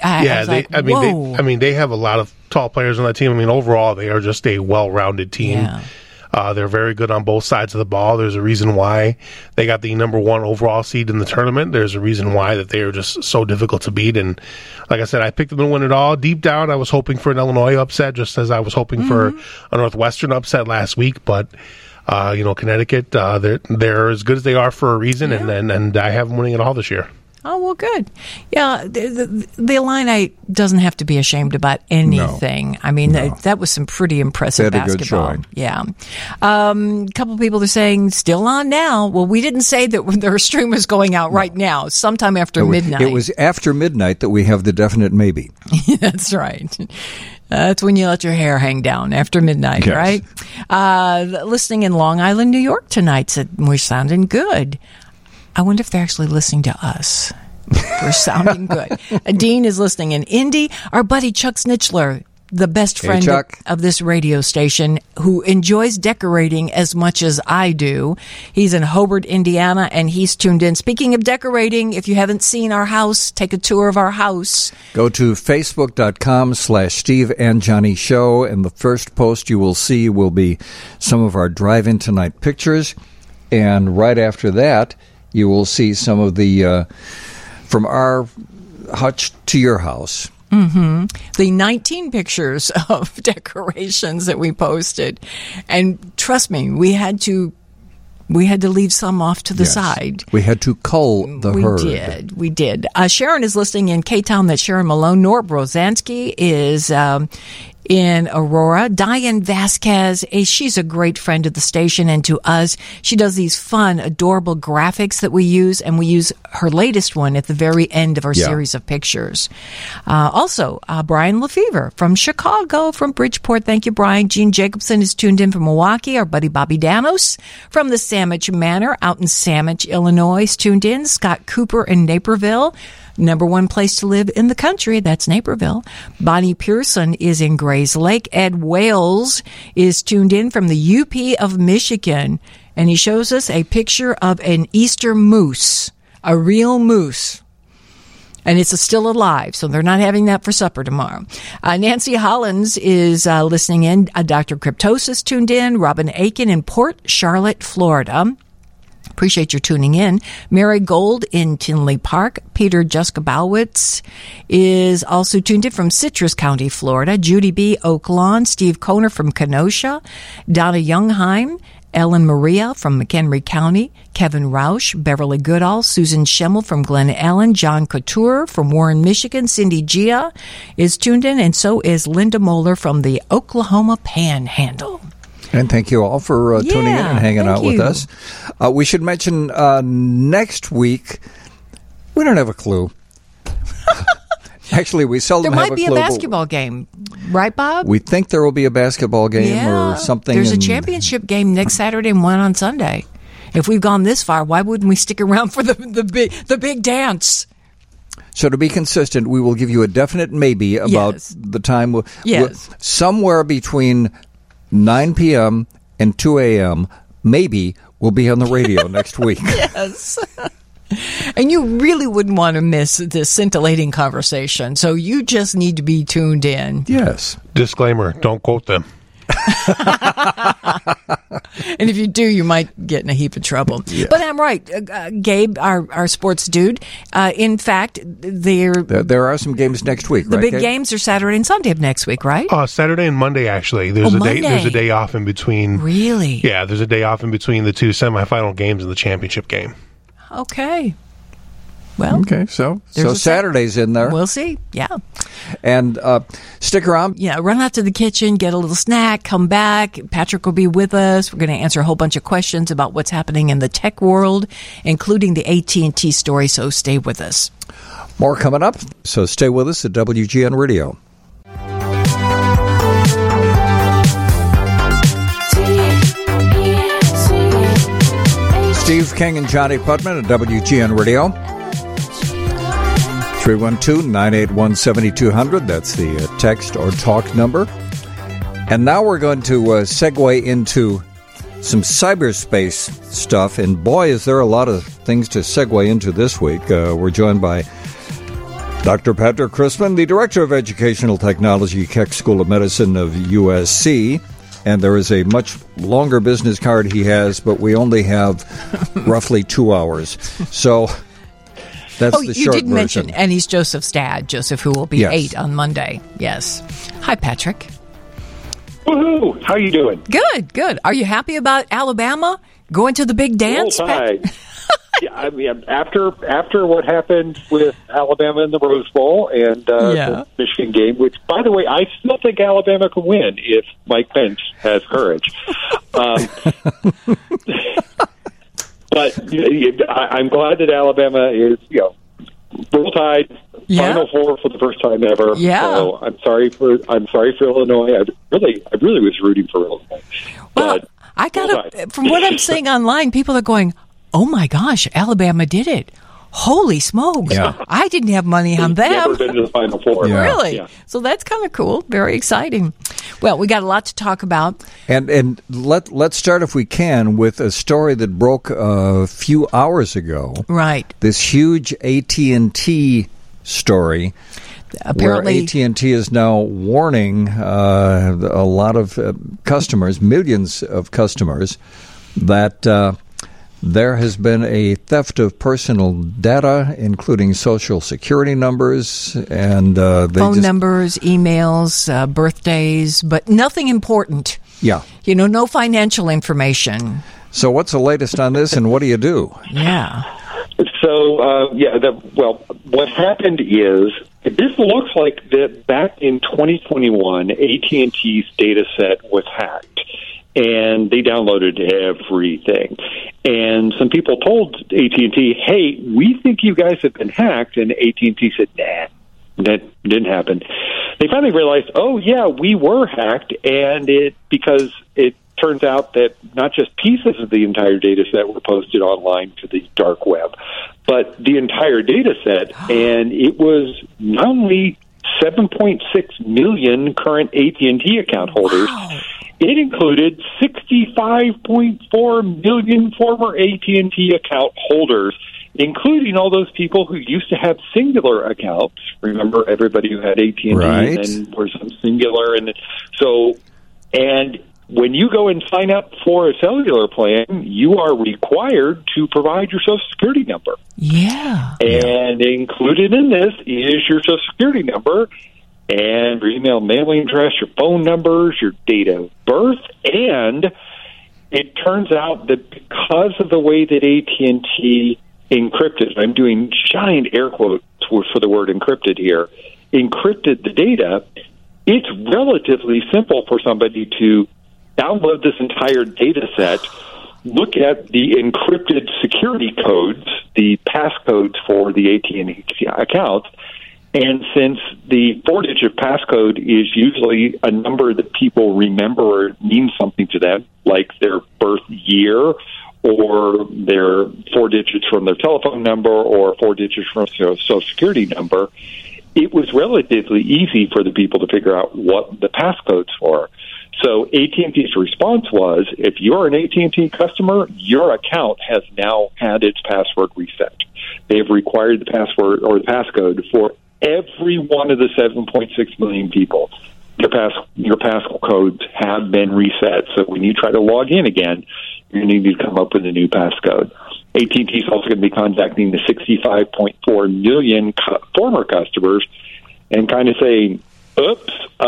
They have a lot of tall players on that team. Overall, they are just a well-rounded team. Yeah. They're very good on both sides of the ball. There's a reason why they got the number 1 overall seed in the tournament. There's a reason why that they are just so difficult to beat. And like I said, I picked them to win it all. Deep down, I was hoping for an Illinois upset, just as I was hoping for a Northwestern upset last week. But Connecticut, they're as good as they are for a reason, and I have them winning it all this year. Oh, well, good. Yeah, the Illini doesn't have to be ashamed about anything. No. That was some pretty impressive basketball. A good showing. Yeah. A couple people are saying, still on now. Well, we didn't say that their stream was going out right now, sometime after midnight. It was after midnight that we have the definite maybe. That's right. That's when you let your hair hang down, after midnight, yes. Right? Listening in Long Island, New York tonight said, we're sounding good. I wonder if they're actually listening to us. We're sounding good. Dean is listening in Indy. Our buddy Chuck Snitchler the best friend of this radio station who enjoys decorating as much as I do. He's in Hobart, Indiana, and he's tuned in. Speaking of decorating, if you haven't seen our house, take a tour of our house. Go to facebook.com/Steve and Johnny Show, and the first post you will see will be some of our Drive-In Tonight pictures. And right after that, you will see some of the from our hutch to your house. Mm-hmm. The 19 pictures of decorations that we posted. And trust me, we had to leave some off to the side. We had to cull the herd. We did. Sharon is listening in K-Town. That's Sharon Malone. Nora Brozansky is in Aurora. Diane Vasquez, she's a great friend of the station and to us. She does these fun, adorable graphics that we use, and we use her latest one at the very end of our series of pictures. Also, Brian Lefevre from Chicago, from Bridgeport. Thank you, Brian. Gene Jacobson is tuned in from Milwaukee. Our buddy Bobby Danos from the Sandwich Manor out in Sandwich, Illinois, is tuned in. Scott Cooper in Naperville. Number one place to live in the country, that's Naperville. Bonnie Pearson is in Grays Lake. Ed Wales is tuned in from the UP of Michigan, and he shows us a picture of an Easter moose, a real moose. And it's still alive, so they're not having that for supper tomorrow. Nancy Hollins is listening in. Dr. Cryptosis tuned in. Robin Aiken in Port Charlotte, Florida. Appreciate your tuning in. Mary Gold in Tinley Park. Peter Juskabowitz is also tuned in from Citrus County, Florida. Judy B. Oak Lawn. Steve Koner from Kenosha. Donna Youngheim. Ellen Maria from McHenry County. Kevin Rausch. Beverly Goodall. Susan Schemmel from Glen Ellen. John Couture from Warren, Michigan. Cindy Gia is tuned in, and so is Linda Moeller from the Oklahoma Panhandle. And thank you all for tuning in and hanging out with us. We should mention next week, we don't have a clue. Actually, we seldom have a clue. There might be a basketball game, right, Bob? We think there will be a basketball game or something. There's a championship game next Saturday and one on Sunday. If we've gone this far, why wouldn't we stick around for the big dance? So to be consistent, we will give you a definite maybe about the time. Somewhere between 9 p.m. and 2 a.m., maybe we'll be on the radio next week. Yes. And you really wouldn't want to miss this scintillating conversation, so you just need to be tuned in. Yes. Disclaimer, don't quote them. And if you do, you might get in a heap of trouble. Yeah. But I'm right. Gabe, our sports dude, in fact, there are some games next week, right? The big Gabe? Games are Saturday and Sunday of next week, right? Saturday and Monday, actually. There's a day off in between. Really? Yeah, there's a day off in between the two semifinal games and the championship game. Okay. Well, okay, so Saturday's in there. We'll see. Yeah. And stick around. Yeah, run out to the kitchen, get a little snack, come back. Patrick will be with us. We're going to answer a whole bunch of questions about what's happening in the tech world, including the AT&T story, so stay with us. More coming up, so stay with us at WGN Radio. Steve King and Johnny Putman at WGN Radio. 312-981-7200. That's the text or talk number. And now we're going to segue into some cyberspace stuff. And boy, is there a lot of things to segue into this week. We're joined by Dr. Patrick Christman, the Director of Educational Technology, Keck School of Medicine of USC. And there is a much longer business card he has, but we only have roughly 2 hours. So that's the short version. You did mention, and he's Joseph Stad, who will be 8 on Monday. Yes. Hi, Patrick. Woohoo! How you doing? Good. Are you happy about Alabama going to the big dance? Yeah, I mean, after what happened with Alabama in the Rose Bowl and the Michigan game, which, by the way, I still think Alabama can win if Mike Pence has courage. But I'm glad that Alabama is, Roll Tide, Final Four for the first time ever. Yeah. So I'm sorry for Illinois. I really was rooting for Illinois. Well, from what I'm seeing online, people are going, "Oh my gosh, Alabama did it! Holy smokes. Yeah. I didn't have money on them. Never been to the Final Four. Yeah. Really? Yeah. So that's kind of cool. Very exciting. Well, we got a lot to talk about. And let's start, if we can, with a story that broke a few hours ago. Right. This huge AT&T story. Apparently, where AT&T is now warning a lot of customers, millions of customers, that there has been a theft of personal data, including Social Security numbers and phone numbers, emails, birthdays, but nothing important. Yeah. No financial information. So what's the latest on this, and what do you do? Yeah. So, what happened is, this looks like that back in 2021, AT&T's data set was hacked, and they downloaded everything. And some people told AT&T, hey, we think you guys have been hacked, and AT&T said, nah, that didn't happen. They finally realized, oh, yeah, we were hacked, and because it turns out that not just pieces of the entire data set were posted online to the dark web, but the entire data set, and it was not only 7.6 million current AT&T account holders, it included 65.4 million former AT&T account holders, including all those people who used to have singular accounts. Remember, everybody who had AT&T right. and was singular, and when you go and sign up for a cellular plan, you are required to provide your Social Security number. Yeah. And included in this is your Social Security number and your email mailing address, your phone numbers, your date of birth. And it turns out that because of the way that AT&T encrypted, I'm doing giant air quotes for the word encrypted here, encrypted the data, it's relatively simple for somebody to download this entire data set, look at the encrypted security codes, the passcodes for the AT&T accounts, and since the 4-digit passcode is usually a number that people remember or means something to them, like their birth year or their 4 digits from their telephone number or 4 digits from their Social Security number, it was relatively easy for the people to figure out what the passcodes were. So AT&T's response was, if you're an AT&T customer, your account has now had its password reset. They've required the password or the passcode for every one of the 7.6 million people. Your passcodes have been reset. So when you try to log in again, you need to come up with a new passcode. AT&T is also going to be contacting the 65.4 million former customers and kind of saying, oops,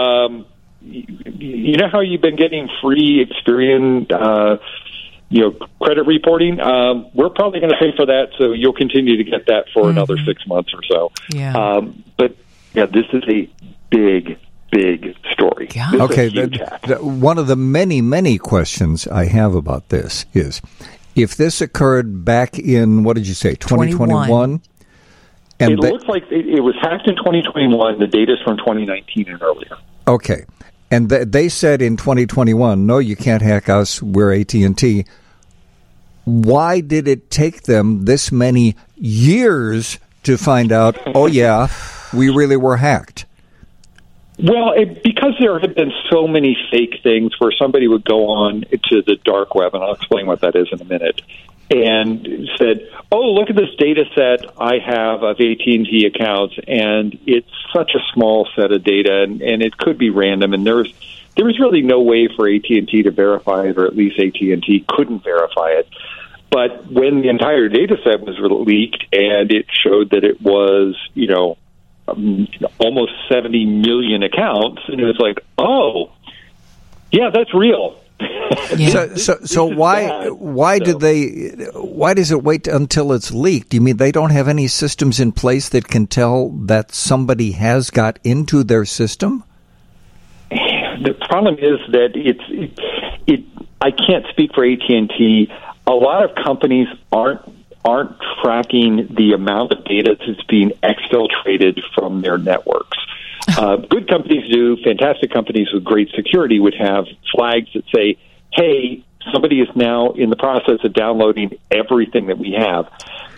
you know how you've been getting free Experian, credit reporting? We're probably going to pay for that, so you'll continue to get that for another 6 months or so. Yeah. This is a big story. Yeah. Okay. One of the many questions I have about this is, if this occurred back in, what did you say, 2021? And it looks like it was hacked in 2021. The data's from 2019 and earlier. Okay. And they said in 2021, no, you can't hack us, we're AT&T. Why did it take them this many years to find out, oh, yeah, we really were hacked? Well, because there have been so many fake things where somebody would go on to the dark web, and I'll explain what that is in a minute, and said, oh, look at this data set I have of AT&T accounts, and it's such a small set of data, and it could be random, and there was really no way for AT&T to verify it, or at least AT&T couldn't verify it. But when the entire data set was leaked, and it showed that it was, almost 70 million accounts, and it was like, oh, yeah, that's real. Yeah. So why does it wait until it's leaked? You mean they don't have any systems in place that can tell that somebody has got into their system? The problem is that I can't speak for AT&T. A lot of companies aren't tracking the amount of data that's being exfiltrated from their networks. Good companies do. Fantastic companies with great security would have flags that say, hey, somebody is now in the process of downloading everything that we have.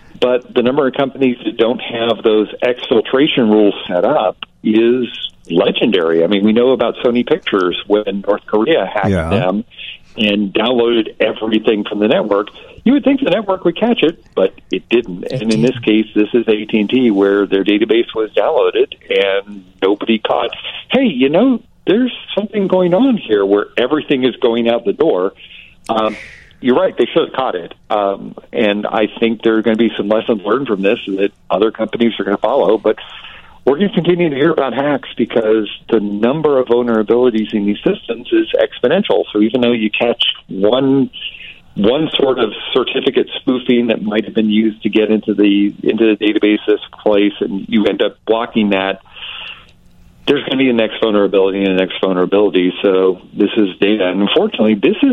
But the number of companies that don't have those exfiltration rules set up is legendary. I mean, we know about Sony Pictures when North Korea hacked them and downloaded everything from the network. You would think the network would catch it, but it didn't. And in this case, this is AT&T, where their database was downloaded and nobody caught, hey, you know, there's something going on here where everything is going out the door. You're right, they should have caught it. And I think there are going to be some lessons learned from this that other companies are going to follow. But we're going to continue to hear about hacks because the number of vulnerabilities in these systems is exponential. So even though you catch one sort of certificate spoofing that might have been used to get into the database this place, and you end up blocking that, there's going to be a next vulnerability and a next vulnerability. So this is data, and unfortunately,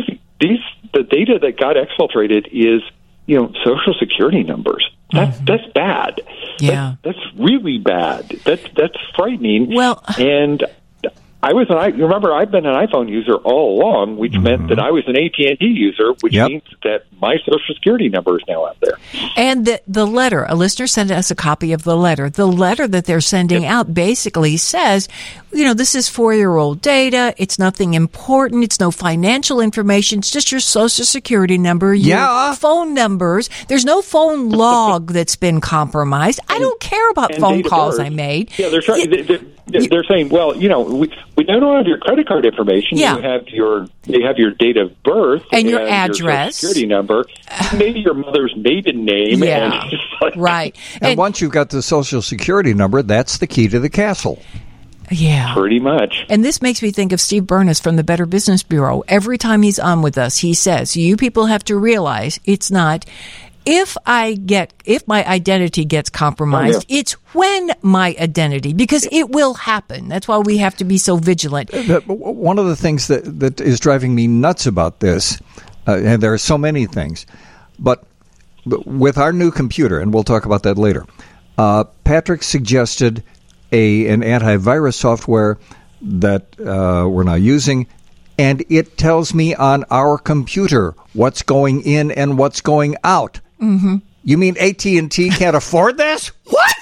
the data that got exfiltrated is, you know, Social Security numbers. That's bad. Yeah, that's really bad. That's frightening. Well, and remember, I've been an iPhone user all along, which meant that I was an AT&T user, which means that my Social Security number is now out there. And the letter, a listener sent us a copy of the letter. The letter that they're sending out basically says, you know, this is 4-year-old data. It's nothing important. It's no financial information. It's just your Social Security number, your phone numbers. There's no phone log that's been compromised. I don't care about phone calls I made. Yeah, they're trying. They're saying, well, you know, we don't have your credit card information. Yeah. They have your date of birth and your address, your Social Security number, maybe your mother's maiden name. Yeah, right. And once you've got the Social Security number, that's the key to the castle. Yeah. Pretty much. And this makes me think of Steve Burness from the Better Business Bureau. Every time he's on with us, he says, you people have to realize it's not if my identity gets compromised, it's when my identity, because it will happen. That's why we have to be so vigilant. One of the things that is driving me nuts about this, and there are so many things, but with our new computer, and we'll talk about that later, Patrick suggested an antivirus software that we're now using, and it tells me on our computer what's going in and what's going out. Mm-hmm. You mean AT&T can't afford this? What?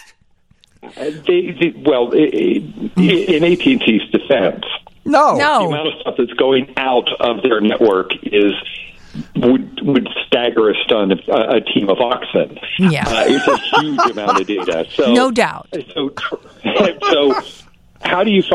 In AT&T's defense, no. The amount of stuff that's going out of their network would stagger a team of oxen. Yeah, it's a huge amount of data. So no doubt. So how do you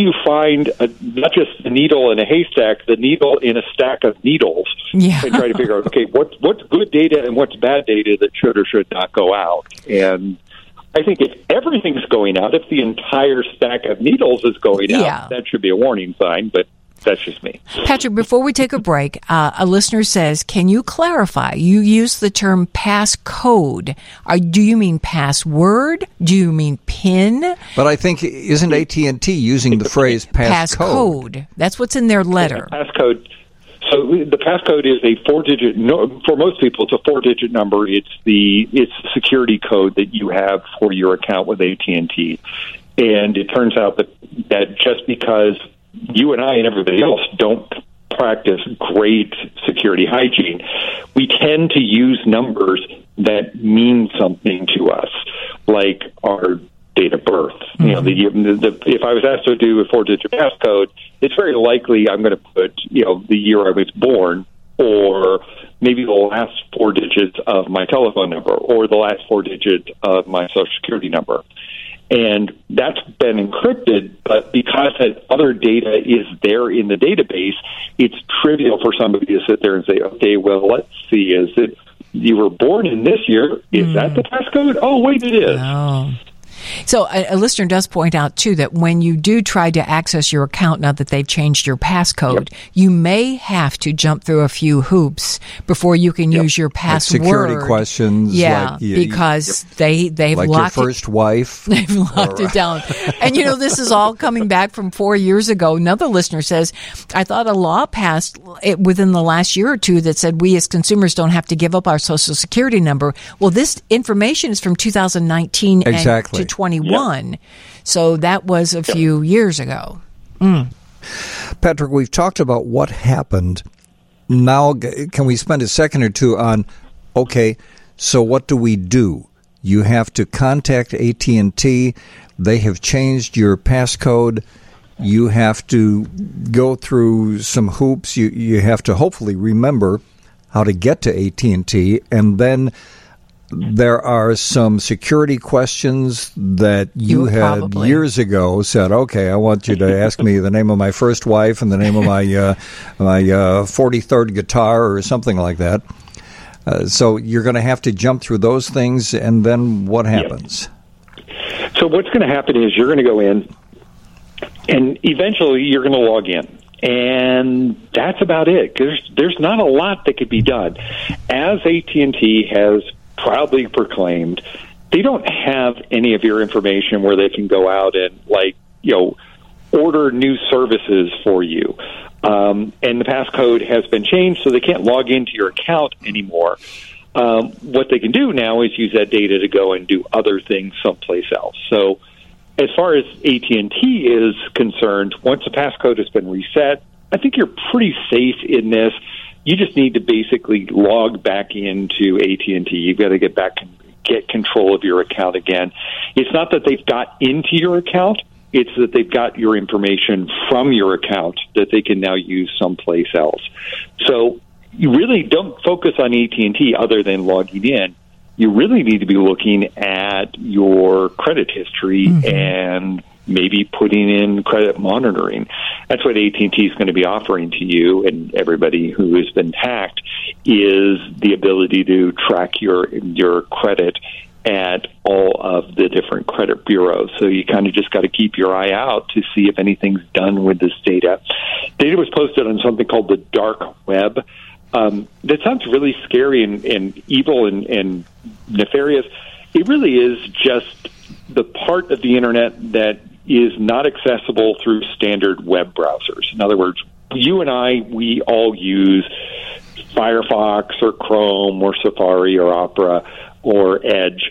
find not just the needle in a haystack, the needle in a stack of needles, and try to figure out, okay, what's good data and what's bad data that should or should not go out? And I think if everything's going out, if the entire stack of needles is going out, that should be a warning sign, but that's just me. Patrick, before we take a break, a listener says, can you clarify? You use the term passcode. Do you mean password? Do you mean PIN? But I think, isn't AT&T using the phrase passcode? That's what's in their letter. Passcode. So the passcode is a 4-digit. For most people, it's a 4-digit number. It's the security code that you have for your account with AT&T, and it turns out that just because you and I and everybody else don't practice great security hygiene, we tend to use numbers that mean something to us, like our date of birth. Mm-hmm. You know, if I was asked to do a 4-digit passcode, it's very likely I'm going to put, you know, the year I was born, or maybe the last 4 digits of my telephone number, or the last 4 digits of my Social Security number. And that's been encrypted, but because that other data is there in the database, it's trivial for somebody to sit there and say, okay, well, let's see, is it you were born in this year? Is that the passcode? Oh, wait, it is. Oh. So a listener does point out, too, that when you do try to access your account, now that they've changed your passcode, you may have to jump through a few hoops before you can use your password. Like security questions. Yeah, because they've like locked your first wife. They've locked it down. And, you know, this is all coming back from 4 years ago. Another listener says, I thought a law passed within the last year or two that said we as consumers don't have to give up our Social Security number. Well, this information is from 2019 exactly. to 21. Yep. So that was a few years ago. Patrick, we've talked about what happened. Now, can we spend a second or two on, okay, So what do? You have to contact AT&T. They have changed your passcode. You have to go through some hoops. You have to hopefully remember how to get to AT&T, and then there are some security questions that you had probably years ago said, okay, I want you to ask me the name of my first wife and the name of my 43rd guitar or something like that. So you're going to have to jump through those things, and then what happens? Yep. So what's going to happen is you're going to go in, and eventually you're going to log in. And that's about it. There's not a lot that could be done. As AT&T has proudly proclaimed, they don't have any of your information where they can go out and order new services for you. And the passcode has been changed, so they can't log into your account anymore. What they can do now is use that data to go and do other things someplace else. So as far as AT&T is concerned, once the passcode has been reset, I think you're pretty safe in this. You just need to basically log back into AT&T. You've got to get control of your account again. It's not that they've got into your account. It's that they've got your information from your account that they can now use someplace else. So you really don't focus on AT&T other than logging in. You really need to be looking at your credit history and maybe putting in credit monitoring. That's what AT&T is going to be offering to you and everybody who has been hacked, is the ability to track your credit at all of the different credit bureaus. So you kind of just got to keep your eye out to see if anything's done with this data. Data was posted on something called the dark web. That sounds really scary and evil and nefarious. It really is just the part of the internet that is not accessible through standard web browsers. In other words, you and I, we all use Firefox or Chrome or Safari or Opera or Edge.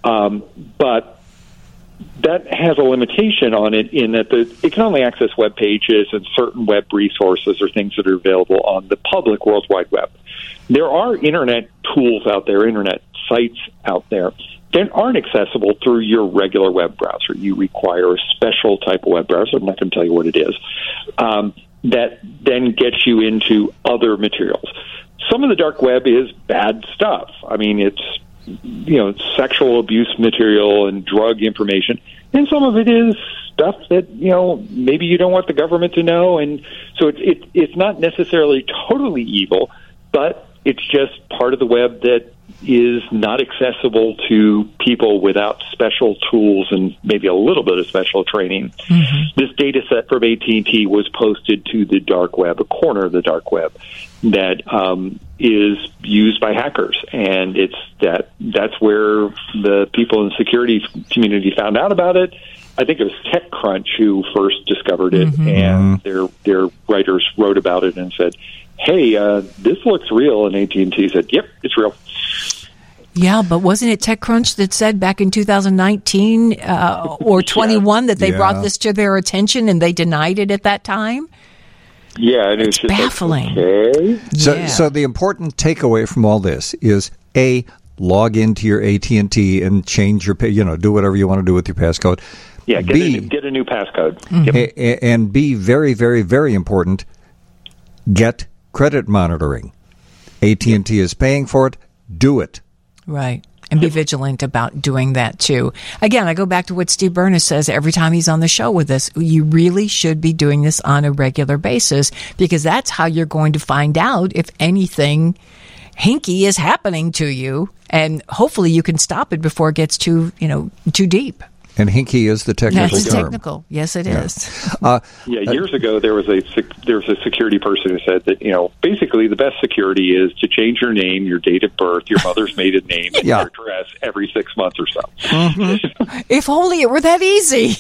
But that has a limitation on it in that it can only access web pages and certain web resources or things that are available on the public World Wide Web. There are internet tools out there, internet sites out there that aren't accessible through your regular web browser. You require a special type of web browser. I'm not going to tell you what it is. That then gets you into other materials. Some of the dark web is bad stuff. I mean, it's sexual abuse material and drug information, and some of it is stuff that maybe you don't want the government to know, and so it's not necessarily totally evil, but it's just part of the web that is not accessible to people without special tools and maybe a little bit of special training. This data set from AT&T was posted to the dark web, a corner of the dark web that is used by hackers, and that's where the people in the security community found out about it. I think it was TechCrunch who first discovered it, and their writers wrote about it and said, hey, this looks real, and AT&T said, yep, it's real. Yeah, but wasn't it TechCrunch that said back in 2019 or 21 that they brought this to their attention and they denied it at that time? Yeah, and it's just baffling. Okay. So the important takeaway from all this is, A, log into your AT&T and change your, do whatever you want to do with your passcode. Yeah, get a new passcode. Yep. And B, very, very, very important, get credit monitoring. AT&T is paying for it. Do it. Right. And be vigilant about doing that, too. Again, I go back to what Steve Byrnes says every time he's on the show with us. You really should be doing this on a regular basis, because that's how you're going to find out if anything hinky is happening to you. And hopefully you can stop it before it gets too deep. And hinky is the technical term. Technical. Yes, it is. Years ago there was a security person who said that basically the best security is to change your name, your date of birth, your mother's maiden name, and your address every 6 months or so. If only it were that easy.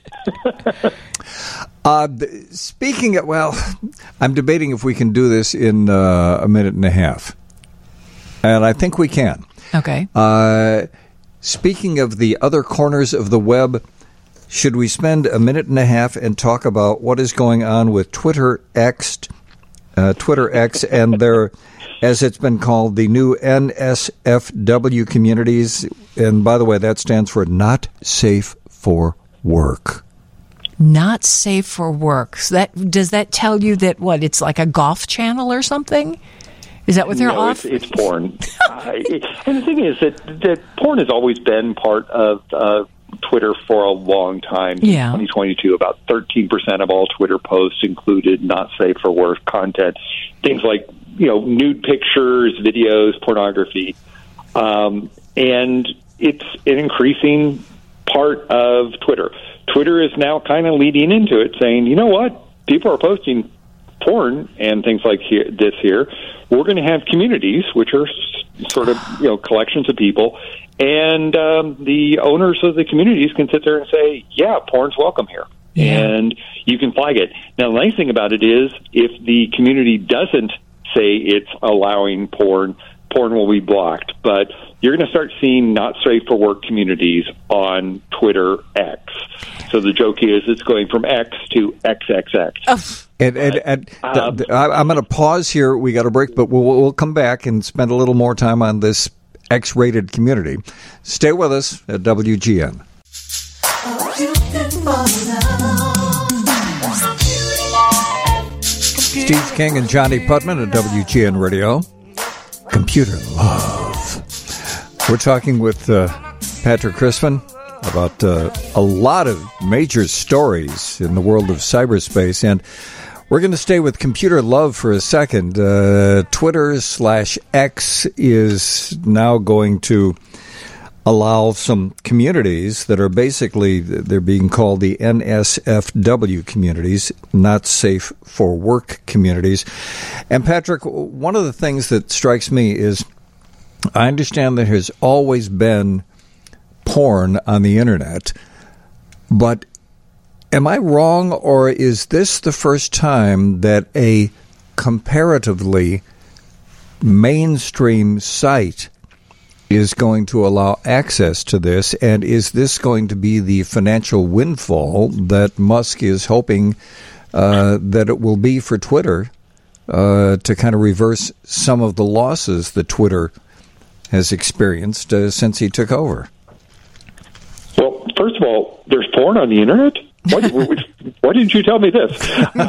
Speaking of, I'm debating if we can do this in a minute and a half, and I think we can. Okay. Speaking of the other corners of the web, should we spend a minute and a half and talk about what is going on with Twitter X and their as it's been called, the new NSFW communities. And by the way, that stands for Not Safe for Work. Not safe for work. So does that tell you that, it's like a golf channel or something? Is that what they're off? It's porn. And the thing is that porn has always been part of Twitter for a long time. Yeah. In 2022, about 13% of all Twitter posts included not safe for work content. Things like, nude pictures, videos, pornography. And it's an increasing part of Twitter. Twitter is now kind of leading into it, saying, you know what? People are posting porn and things like this here. We're going to have communities, which are sort of, collections of people, and the owners of the communities can sit there and say, yeah, porn's welcome here. Yeah. And you can flag it. Now, the nice thing about it is if the community doesn't say it's allowing porn will be blocked. But you're going to start seeing not safe for work communities on Twitter X. So the joke is it's going from X to XXX. Oh. I'm going to pause here. We got a break, but we'll come back and spend a little more time on this X-rated community. Stay with us at WGN. Steve King and Johnny Putman at WGN Radio. Computer Love. We're talking with Patrick Crispin about a lot of major stories in the world of cyberspace, and we're going to stay with Computer Love for a second. Twitter/X is now going to allow some communities that are basically, they're being called the NSFW communities, not safe for work communities. And Patrick, one of the things that strikes me is I understand there has always been porn on the internet, but am I wrong, or is this the first time that a comparatively mainstream site is going to allow access to this, and is this going to be the financial windfall that Musk is hoping that it will be for Twitter to kind of reverse some of the losses that Twitter has experienced since he took over? Well, first of all, there's porn on the internet? Why didn't you tell me this?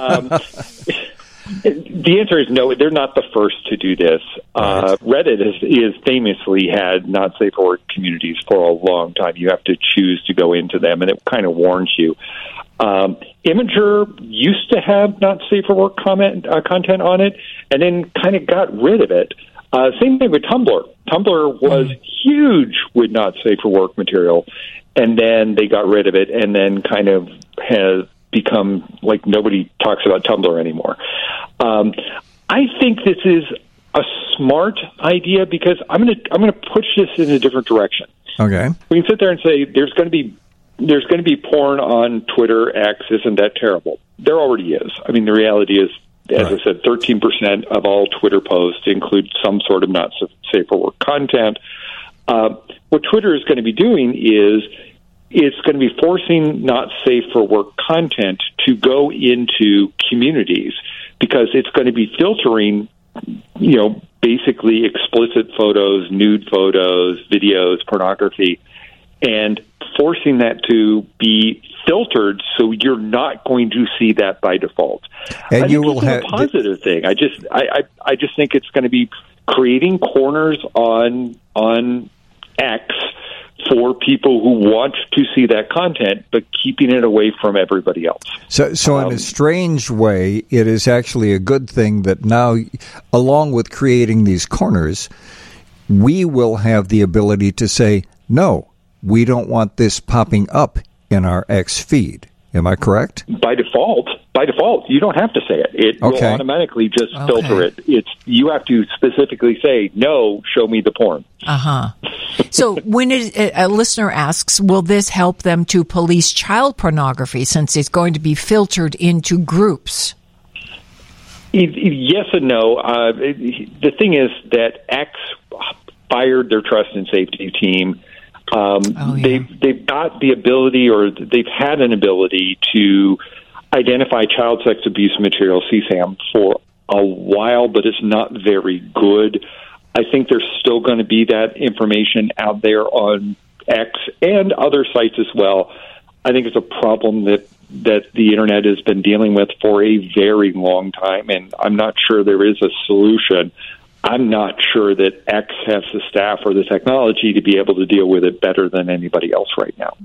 The answer is no, they're not the first to do this. Reddit is famously had not safe for work communities for a long time. You have to choose to go into them, and it kind of warns you. Imgur used to have not safe for work content on it, and then kind of got rid of it. Same thing with Tumblr. Tumblr was huge with not safe for work material, and then they got rid of it, and then kind of has become like nobody talks about Tumblr anymore. I think this is a smart idea because I'm going to push this in a different direction. Okay, we can sit there and say there's going to be porn on Twitter X. Isn't that terrible? There already is. I mean, the reality is, as I said, 13% of all Twitter posts include some sort of not safe for work content. What Twitter is going to be doing is it's going to be forcing not safe for work content to go into communities because it's going to be filtering, basically explicit photos, nude photos, videos, pornography, and forcing that to be filtered so you're not going to see that by default. And I think it's a positive thing. I just think it's going to be creating corners on X for people who want to see that content, but keeping it away from everybody else. So in a strange way, it is actually a good thing that now, along with creating these corners, we will have the ability to say, no, we don't want this popping up in our X feed. Am I correct? By default, you don't have to say it. It will automatically just filter it. You have to specifically say, no, show me the porn. So when a listener asks, will this help them to police child pornography since it's going to be filtered into groups? Yes and no. The thing is that X fired their trust and safety team. They've got the ability, or they've had an ability to identify child sex abuse material, CSAM, for a while, but it's not very good. I think there's still going to be that information out there on X and other sites as well. I think it's a problem that the Internet has been dealing with for a very long time, and I'm not sure there is a solution. I'm not sure that X has the staff or the technology to be able to deal with it better than anybody else right now.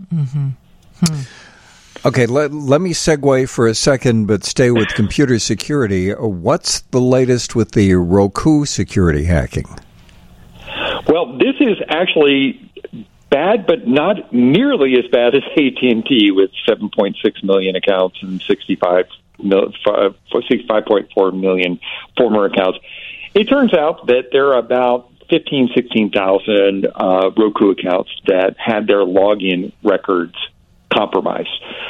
Okay, let me segue for a second, but stay with computer security. What's the latest with the Roku security hacking? Well, this is actually bad, but not nearly as bad as AT&T with 7.6 million accounts and 65.4 million former accounts. It turns out that there are about 16,000 Roku accounts that had their login records compromised.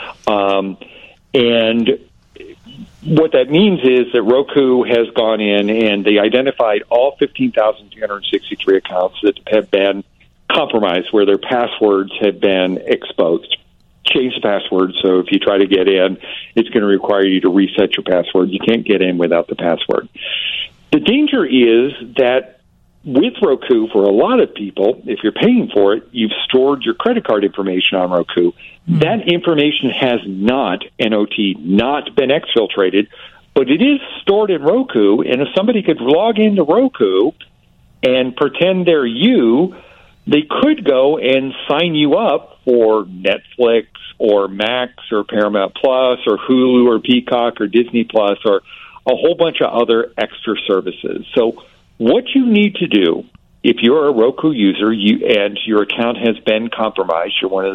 And what that means is that Roku has gone in and they identified all 15,363 accounts that have been compromised, where their passwords have been exposed. Change the password, so if you try to get in, it's going to require you to reset your password. You can't get in without the password. The danger is that with Roku, for a lot of people, if you're paying for it, you've stored your credit card information on Roku. That information has not, NOT, not been exfiltrated, but it is stored in Roku, and if somebody could log into Roku and pretend they're you, they could go and sign you up for Netflix or Max or Paramount Plus or Hulu or Peacock or Disney Plus or a whole bunch of other extra services. So what you need to do, if you're a Roku user and your account has been compromised, you're one of the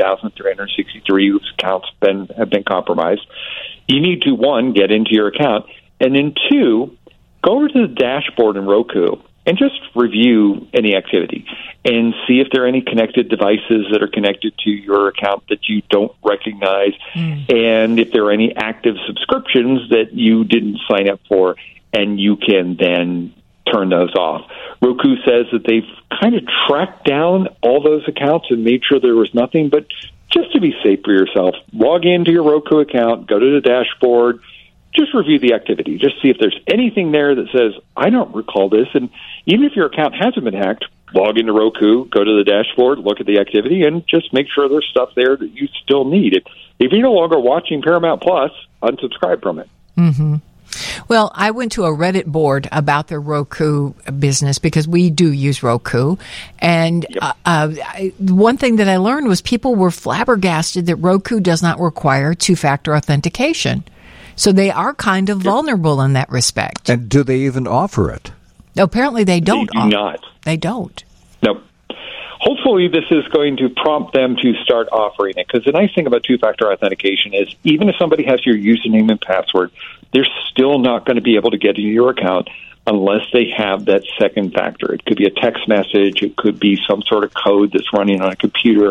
15,363 whose accounts have been compromised, you need to, one, get into your account, and then two, go over to the dashboard in Roku and just review any activity and see if there are any connected devices that are connected to your account that you don't recognize, and if there are any active subscriptions that you didn't sign up for, and you can then turn those off. Roku says that they've kind of tracked down all those accounts and made sure there was nothing, but just to be safe for yourself, log into your Roku account, go to the dashboard, just review the activity. Just see if there's anything there that says, I don't recall this. And even if your account hasn't been hacked, log into Roku, go to the dashboard, look at the activity, and just make sure there's stuff there that you still need. If you're no longer watching Paramount Plus, unsubscribe from it. Well, I went to a Reddit board about the Roku business because we do use Roku. And one thing that I learned was people were flabbergasted that Roku does not require two-factor authentication. So they are kind of vulnerable in that respect. And do they even offer it? Apparently they don't. They do not. They don't. Nope. Hopefully this is going to prompt them to start offering it, because the nice thing about two-factor authentication is even if somebody has your username and password, they're still not going to be able to get into your account unless they have that second factor. It could be a text message. It could be some sort of code that's running on a computer.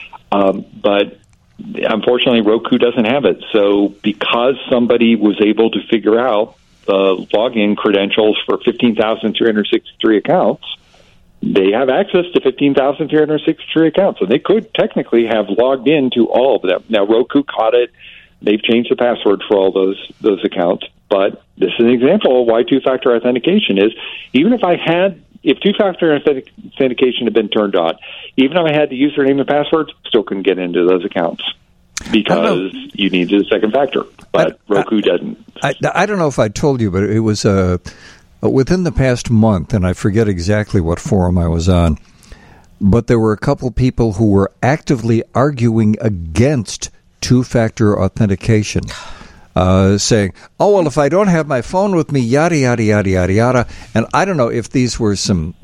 But unfortunately, Roku doesn't have it. So because somebody was able to figure out the login credentials for 15,363 accounts, they have access to 15,363 accounts. So they could technically have logged into all of them. Now, Roku caught it. They've changed the password for all those accounts. But this is an example of why two-factor authentication is, if two-factor authentication had been turned on, even if I had the username and password, still couldn't get into those accounts because you needed a second factor. But Roku doesn't. I don't know if I told you, but it was within the past month, and I forget exactly what forum I was on, but there were a couple people who were actively arguing against two-factor authentication. Saying, oh, well, if I don't have my phone with me, yada, yada, yada, yada, yada. And I don't know if these were some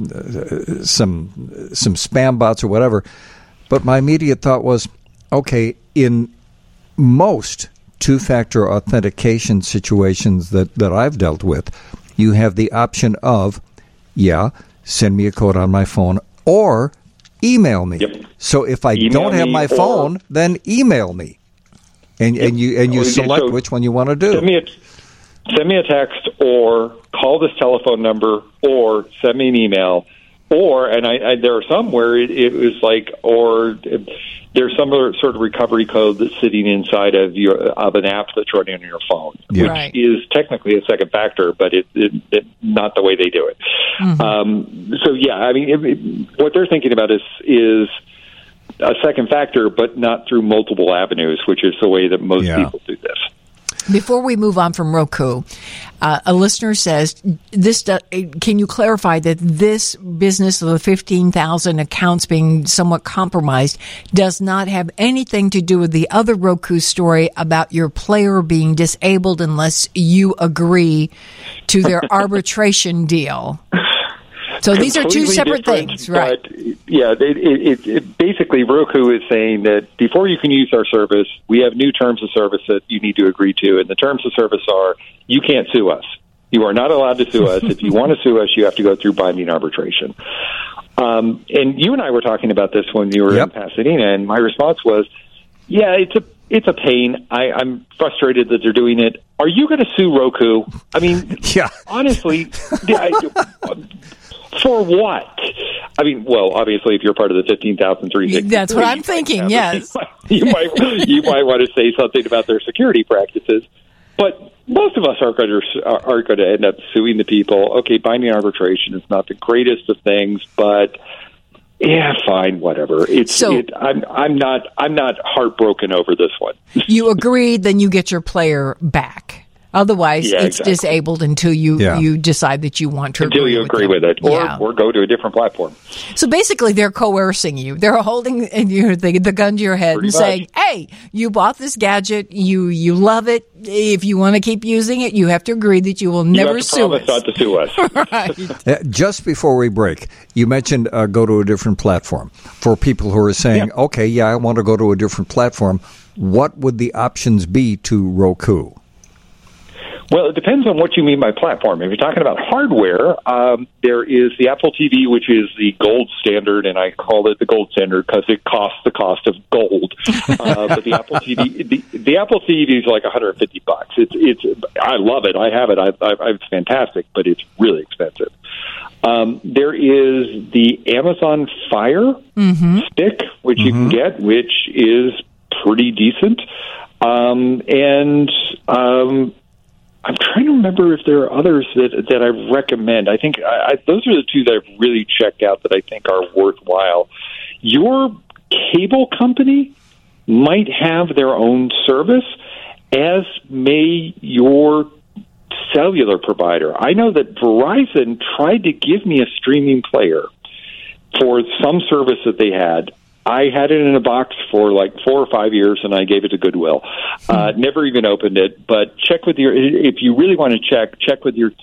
spam bots or whatever, but my immediate thought was, okay, in most two-factor authentication situations that I've dealt with, you have the option of, send me a code on my phone, or email me. Yep. So if I don't have my phone, then email me. And you select which one you want to do. Send me a text, or call this telephone number, or send me an email. Or, and there are some where it was like, or there's some other sort of recovery code that's sitting inside of an app that's running on your phone, which is technically a second factor, but it's not the way they do it. Mm-hmm. So yeah, I mean, what they're thinking about is a second factor, but not through multiple avenues, which is the way that most people do this. Before we move on from Roku, a listener says, can you clarify that this business of the 15,000 accounts being somewhat compromised does not have anything to do with the other Roku story about your player being disabled unless you agree to their arbitration deal? So these are two separate things, right? But yeah, it basically Roku is saying that before you can use our service, we have new terms of service that you need to agree to, and the terms of service are you can't sue us. You are not allowed to sue us. If you want to sue us, you have to go through binding arbitration. And you and I were talking about this when you were in Pasadena, and my response was, yeah, it's a pain. I'm frustrated that they're doing it. Are you going to sue Roku? I mean, honestly, for what? I mean, well, obviously, if you're part of the 15,360, that's what I'm thinking. Yes, you might want to say something about their security practices, but most of us are going to end up suing the people. Okay, binding arbitration is not the greatest of things, but yeah, fine, whatever. I'm not heartbroken over this one. You agreed, then you get your player back. Otherwise, it's disabled until you decide that you want to agree with it. Or go to a different platform. So basically, they're coercing you. They're holding the gun to your head and saying, hey, you bought this gadget. You love it. If you want to keep using it, you have to agree that you will never sue us. You have to promise not to sue us. Right. Just before we break, you mentioned go to a different platform. For people who are saying, okay, I want to go to a different platform, what would the options be to Roku? Well, it depends on what you mean by platform. If you're talking about hardware, there is the Apple TV, which is the gold standard, and I call it the gold standard because it costs the cost of gold. But the Apple TV, the Apple TV is like $150. It's I love it. I have it. It's fantastic, but it's really expensive. There is the Amazon Fire stick, which you can get, which is pretty decent, I'm trying to remember if there are others that I recommend. I think those are the two that I've really checked out that I think are worthwhile. Your cable company might have their own service, as may your cellular provider. I know that Verizon tried to give me a streaming player for some service that they had. I had it in a box for like 4 or 5 years, and I gave it to Goodwill. Never even opened it. But if you really want to check with your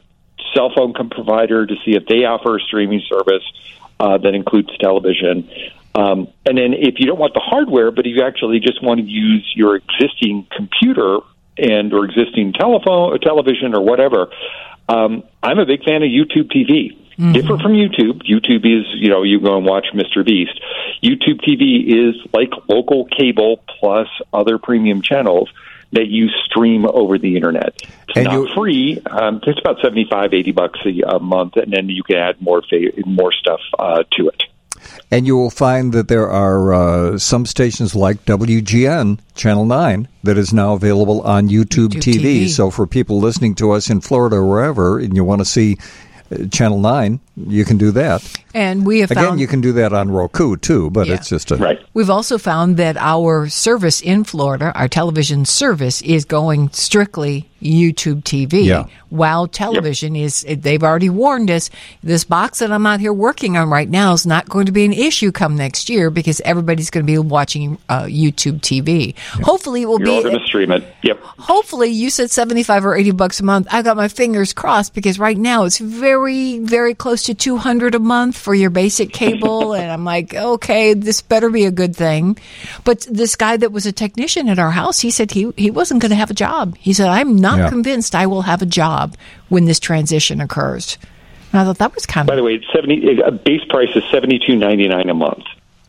cell phone provider to see if they offer a streaming service that includes television. And then if you don't want the hardware, but you actually just want to use your existing computer or existing television or whatever, I'm a big fan of YouTube TV. Different from YouTube. YouTube is, you go and watch Mr. Beast. YouTube TV is like local cable plus other premium channels that you stream over the internet. It's not free. It's about $75-$80 a month, and then you can add more stuff to it. And you will find that there are some stations like WGN, Channel 9, that is now available on YouTube TV. So for people listening to us in Florida or wherever, and you want to see Channel 9, you can do that. And we have you can do that on Roku, too, but it's just Right. We've also found that our service in Florida, our television service, is going strictly YouTube TV. Yeah. Wow Television they've already warned us, this box that I'm out here working on right now is not going to be an issue come next year because everybody's going to be watching YouTube TV. Yeah. Hopefully it will You're all going to stream it. Yep. Hopefully you said $75 or $80 a month. I got my fingers crossed because right now it's very, very close to $200 a month for your basic cable. And I'm like, okay, this better be a good thing. But this guy that was a technician at our house, he said he wasn't going to have a job. He said, I'm not convinced I will have a job when this transition occurs. And I thought that was kind of... By the way, base price is $72.99 a month.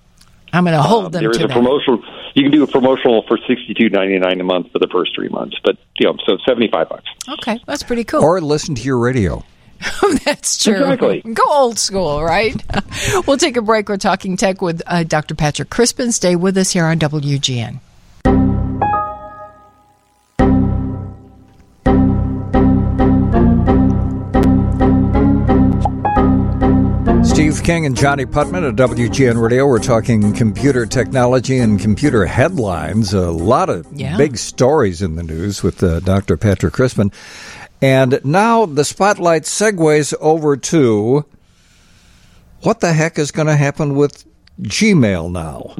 I'm going to hold them there is to a promotional. You can do a promotional for $62.99 a month for the first 3 months, but so $75. Okay, that's pretty cool. Or listen to your radio. That's true. Exactly. Go old school, right? We'll take a break. We're talking tech with Dr. Patrick Crispin. Stay with us here on WGN. Steve King and Johnny Putman at WGN Radio. We're talking computer technology and computer headlines. A lot of big stories in the news with Dr. Patrick Crispin. And now the spotlight segues over to what the heck is going to happen with Gmail now?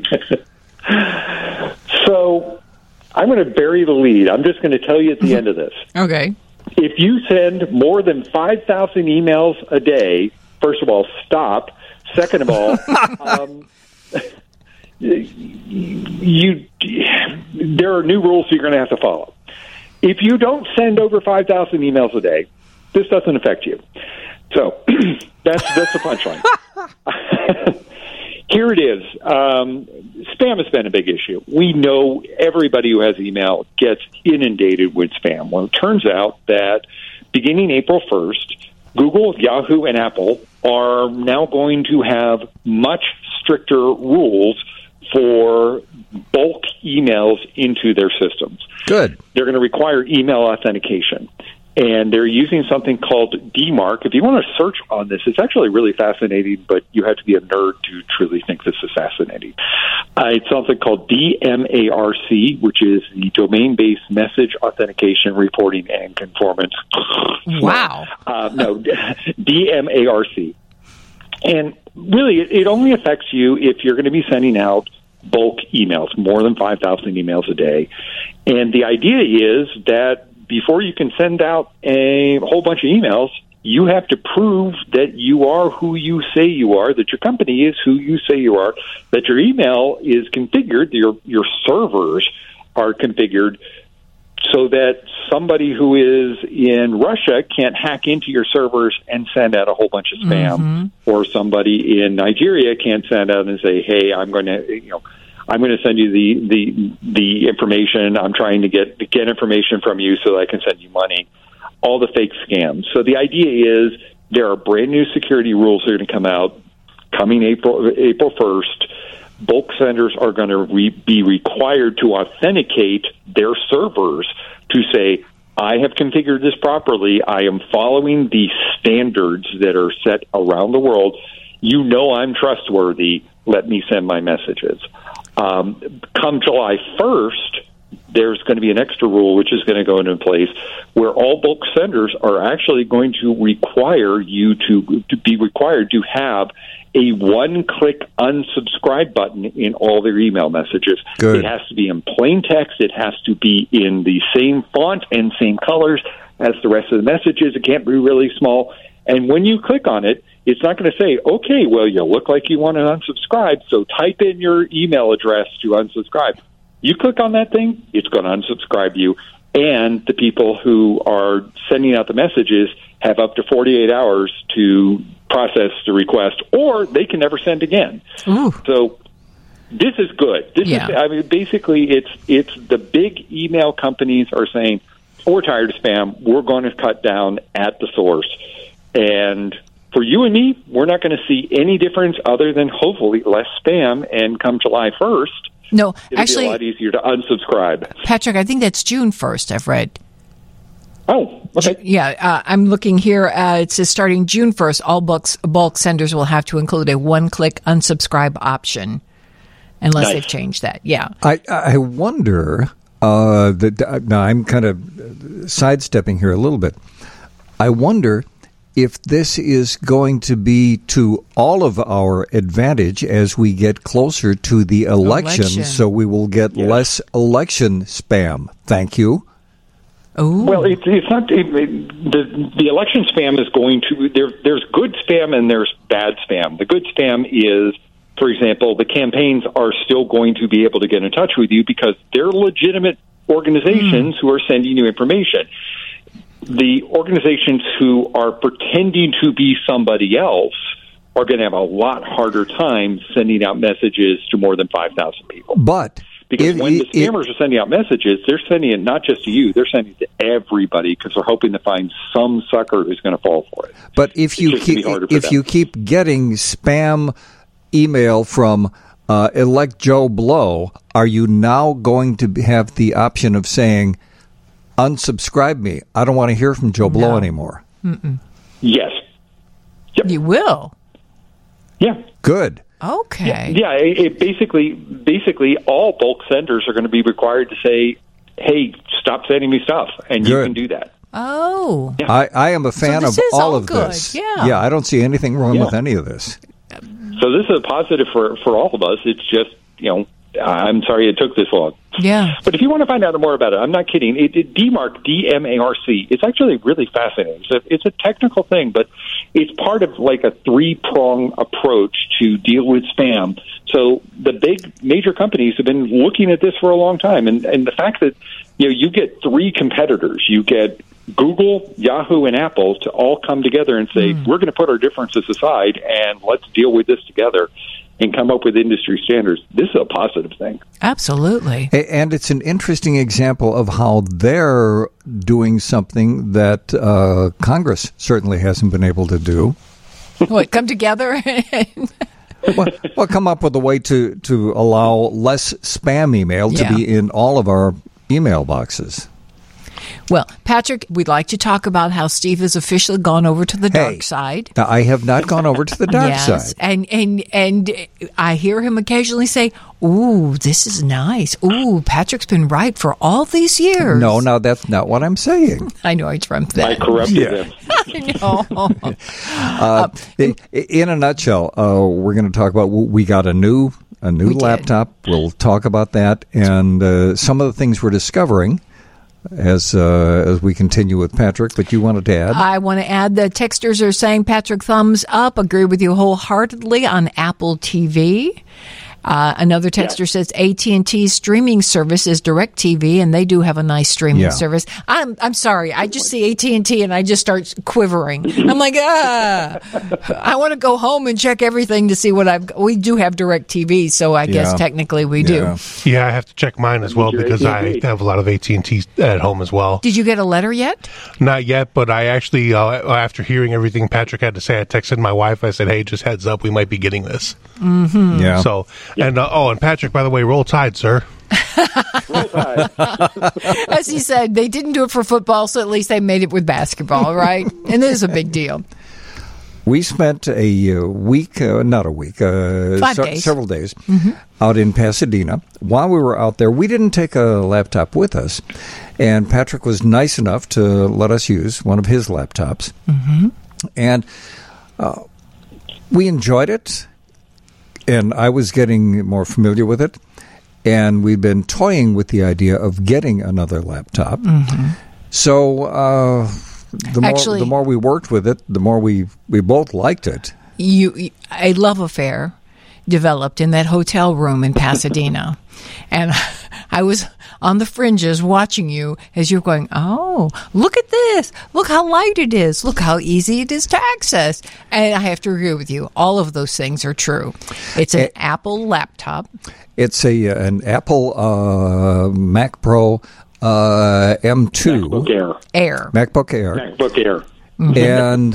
So I'm going to bury the lead. I'm just going to tell you at the end of this. Okay. If you send more than 5,000 emails a day, first of all, stop. Second of all, there are new rules you're going to have to follow. If you don't send over 5,000 emails a day, this doesn't affect you. So that's the punchline. Here it is. Spam has been a big issue. We know everybody who has email gets inundated with spam. Well, it turns out that beginning April 1st, Google, Yahoo, and Apple are now going to have much stricter rules for bulk emails into their systems. Good. They're going to require email authentication. And they're using something called DMARC. If you want to search on this, it's actually really fascinating, but you have to be a nerd to truly think this is fascinating. It's something called DMARC, which is the Domain-Based Message Authentication Reporting and Conformance. Wow. No, DMARC. And really, it only affects you if you're going to be sending out bulk emails, more than 5,000 emails a day. And the idea is that before you can send out a whole bunch of emails, you have to prove that you are who you say you are, that your company is who you say you are, that your email is configured, your servers are configured so that somebody who is in Russia can't hack into your servers and send out a whole bunch of spam, or somebody in Nigeria can't send out and say, "Hey, I'm going to send you the information. I'm trying to get information from you so that I can send you money." All the fake scams. So the idea is there are brand new security rules that are going to come out coming April 1st. Bulk senders are going to be required to authenticate their servers to say, "I have configured this properly. I am following the standards that are set around the world. You know I'm trustworthy. Let me send my messages." Come July 1st, there's going to be an extra rule which is going to go into place where all bulk senders are actually going to require you to be required to have a one-click unsubscribe button in all their email messages. Good. It has to be in plain text. It has to be in the same font and same colors as the rest of the messages. It can't be really small. And when you click on it, it's not going to say, "Okay, well, you look like you want to unsubscribe, so type in your email address to unsubscribe." You click on that thing, it's going to unsubscribe you. And the people who are sending out the messages have up to 48 hours to process the request, or they can never send again. Ooh. So this is good. Basically, it's the big email companies are saying, "We're tired of spam. We're going to cut down at the source." And for you and me, we're not going to see any difference other than hopefully less spam. And come July 1st, it'll be a lot easier to unsubscribe. Patrick, I think that's June 1st, I've read. Oh, okay. Yeah, I'm looking here. It says starting June 1st, all bulk senders will have to include a one-click unsubscribe option, unless they've changed that. Yeah. I wonder, now I'm kind of sidestepping here a little bit. I wonder if this is going to be to all of our advantage as we get closer to the election, so we will get less election spam. Thank you. Ooh. Well, it's not the election spam is going to there's good spam and there's bad spam. The good spam is, for example, the campaigns are still going to be able to get in touch with you because they're legitimate organizations who are sending you information. The organizations who are pretending to be somebody else are going to have a lot harder time sending out messages to more than 5,000 people. But Because when the scammers are sending out messages, they're sending it not just to you, they're sending it to everybody because they're hoping to find some sucker who's going to fall for it. But if you keep getting spam email from elect Joe Blow, are you now going to have the option of saying, unsubscribe me? I don't want to hear from Joe Blow anymore. Mm-mm. Yes. Yep. You will? Yeah. Okay. Good. Yeah, it basically all bulk senders are going to be required to say, hey, stop sending me stuff, and you can do that. Oh. Yeah. I am a fan of all of this. Yeah, I don't see anything wrong with any of this. So this is a positive for all of us. It's just, I'm sorry it took this long. Yeah. But if you want to find out more about it, I'm not kidding. DMARC, D-M-A-R-C, it's actually really fascinating. It's a technical thing, but it's part of like a 3-prong approach to deal with spam. So the big major companies have been looking at this for a long time. And the fact that, you get 3 competitors, you get Google, Yahoo, and Apple to all come together and say, we're going to put our differences aside and let's deal with this together and come up with industry standards. This is a positive thing. Absolutely. And it's an interesting example of how they're doing something that Congress certainly hasn't been able to do. What, come together? well, come up with a way to allow less spam email to be in all of our email boxes. Well, Patrick, we'd like to talk about how Steve has officially gone over to the dark side. Now, I have not gone over to the dark side. And I hear him occasionally say, ooh, this is nice. Ooh, Patrick's been right for all these years. No, that's not what I'm saying. I know I dreamt that. I corrupted him. I know. In a nutshell, we're going to talk about, we got a new laptop. We'll talk about that and some of the things we're discovering as we continue with Patrick, but you wanted to add? I want to add the texters are saying, Patrick, thumbs up. Agree with you wholeheartedly on Apple TV. Another texter says AT&T's streaming service is DirecTV, and they do have a nice streaming service. I'm sorry, I just see AT&T and I just start quivering. I'm like, I want to go home and check everything to see what we do have DirecTV, so I guess technically we do. Yeah, I have to check mine as well because I have a lot of AT&T at home as well. Did you get a letter yet? Not yet, but I actually, after hearing everything Patrick had to say, I texted my wife. I said, hey, just heads up, we might be getting this. Mm-hmm. Yeah. So. And and Patrick, by the way, roll tide, sir. Roll tide. As he said, they didn't do it for football, so at least they made it with basketball, right? And this is a big deal. We spent a week, not a week, 5 days. Several days out in Pasadena. While we were out there, we didn't take a laptop with us, and Patrick was nice enough to let us use one of his laptops. Mm-hmm. And we enjoyed it. And I was getting more familiar with it, and we've been toying with the idea of getting another laptop. Mm-hmm. So the more we worked with it, the more we both liked it. A love affair developed in that hotel room in Pasadena, and I was on the fringes watching you as you're going, oh, look at this. Look how light it is. Look how easy it is to access. And I have to agree with you. All of those things are true. It's an Apple laptop. It's an Apple Mac Pro M2. MacBook Air. MacBook Air. MacBook Air. And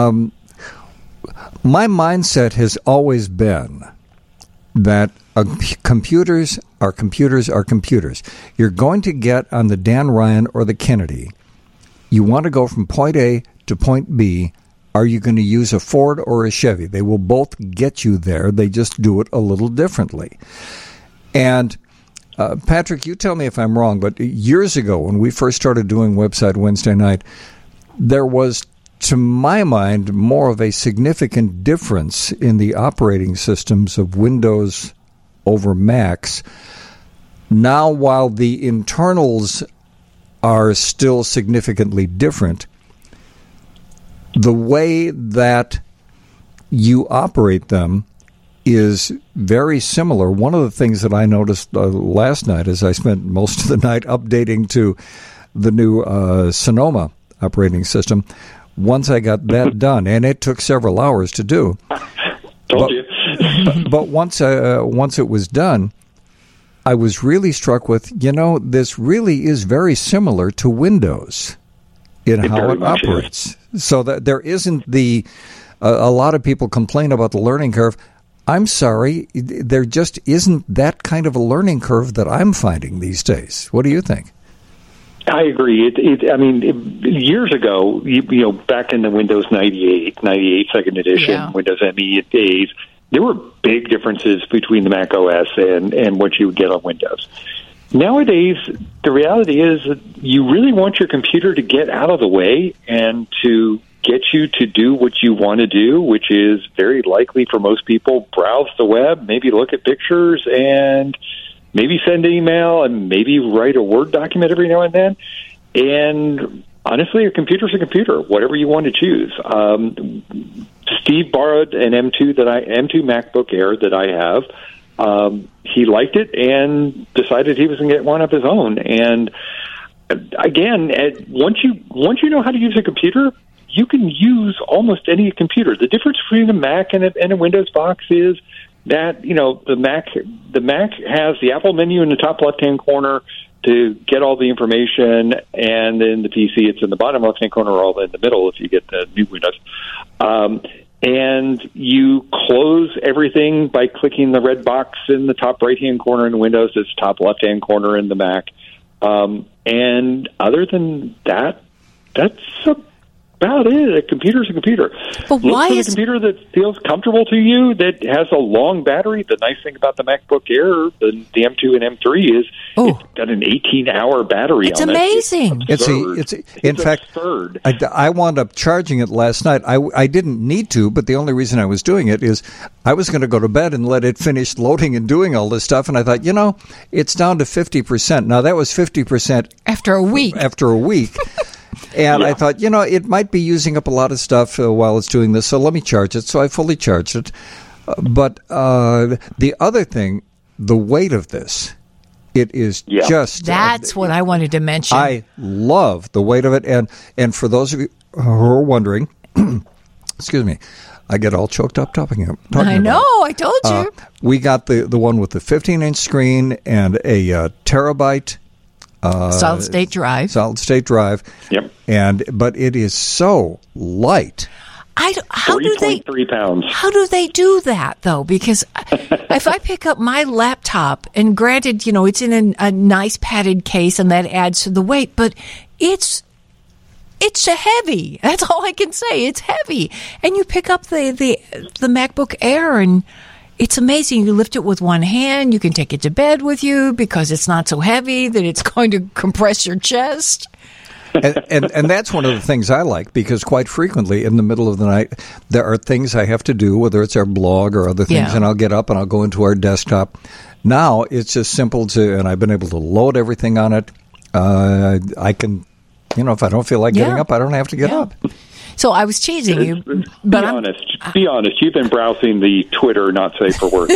my mindset has always been that computers are computers. You're going to get on the Dan Ryan or the Kennedy. You want to go from point A to point B. Are you going to use a Ford or a Chevy? They will both get you there. They just do it a little differently. And Patrick, you tell me if I'm wrong, but years ago when we first started doing Website Wednesday Night, there was, to my mind, more of a significant difference in the operating systems of Windows over Macs. Now, while the internals are still significantly different, the way that you operate them is very similar. One of the things that I noticed last night as I spent most of the night updating to the new Sonoma operating system, once I got that done, and it took several hours to do. Told you. but once it was done, I was really struck with, this really is very similar to Windows in how it operates. So that there isn't a lot of people complain about the learning curve. I'm sorry, there just isn't that kind of a learning curve that I'm finding these days. What do you think? I agree. Years ago, back in the Windows 98 second edition, Windows ME days, there were big differences between the Mac OS and what you would get on Windows. Nowadays, the reality is that you really want your computer to get out of the way and to get you to do what you want to do, which is very likely for most people, browse the web, maybe look at pictures, and maybe send an email, and maybe write a Word document every now and then. And honestly, a computer's a computer, whatever you want to choose. Steve borrowed an M2 MacBook Air that I have. He liked it and decided he was going to get one of his own. And again, once you know how to use a computer, you can use almost any computer. The difference between a Mac and a Windows box is that the Mac has the Apple menu in the top left-hand corner to get all the information, and then the PC, it's in the bottom left-hand corner, or in the middle if you get the new Windows. And you close everything by clicking the red box in the top right-hand corner in Windows. It's top left-hand corner in the Mac. And other than that, that's about it. A computer's a computer. But why is a computer that feels comfortable to you, that has a long battery? The nice thing about the MacBook Air, the M2 and M3, is it's got an 18-hour battery. It's on amazing. It. It's in fact absurd. I wound up charging it last night. I didn't need to, but the only reason I was doing it is I was going to go to bed and let it finish loading and doing all this stuff, and I thought, it's down to 50%. Now that was 50% after a week. And I thought, it might be using up a lot of stuff while it's doing this, so let me charge it. So I fully charged it. But the other thing, the weight of this, it is just... That's what I wanted to mention. I love the weight of it. And for those of you who are wondering, excuse me, I get all choked up talking about it. I know, I told you. We got the one with the 15-inch screen and a terabyte solid state drive. Yep. But it is so light. 3.3 pounds. How do they do that though? Because if I pick up my laptop, and granted, it's in a nice padded case, and that adds to the weight, but it's heavy. That's all I can say. It's heavy, and you pick up the MacBook Air, and it's amazing. You lift it with one hand. You can take it to bed with you because it's not so heavy that it's going to compress your chest. And that's one of the things I like, because quite frequently in the middle of the night, there are things I have to do, whether it's our blog or other things, and I'll get up and I'll go into our desktop. Now it's just simple and I've been able to load everything on it. I can, if I don't feel like getting up, I don't have to get up. So I was teasing you, but be honest. You've been browsing the Twitter not safe for work.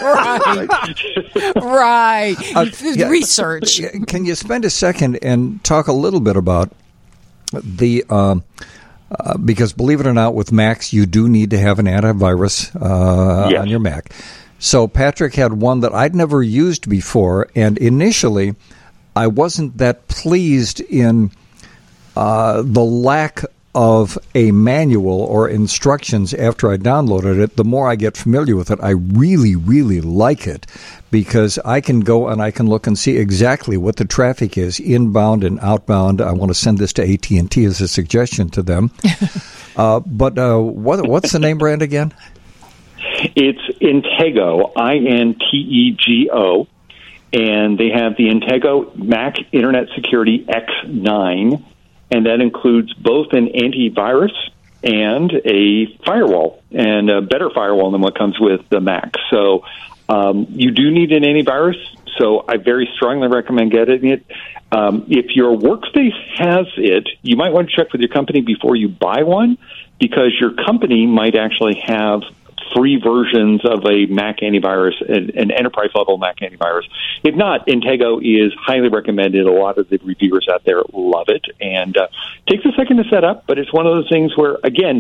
right. Research. Can you spend a second and talk a little bit about the because believe it or not, with Macs you do need to have an antivirus on your Mac. So Patrick had one that I'd never used before, and initially I wasn't that pleased in the lack of a manual or instructions after I downloaded it. The more I get familiar with it, I really, really like it, because I can go and I can look and see exactly what the traffic is, inbound and outbound. I want to send this to AT&T as a suggestion to them. But what's the name brand again? It's Intego, Intego, and they have the Intego Mac Internet Security X9. And that includes both an antivirus and a firewall, and a better firewall than what comes with the Mac. So you do need an antivirus, so I very strongly recommend getting it. If your workspace has it, you might want to check with your company before you buy one, because your company might actually have free versions of a Mac antivirus, an enterprise-level Mac antivirus. If not, Intego is highly recommended. A lot of the reviewers out there love it, and takes a second to set up, but it's one of those things where, again,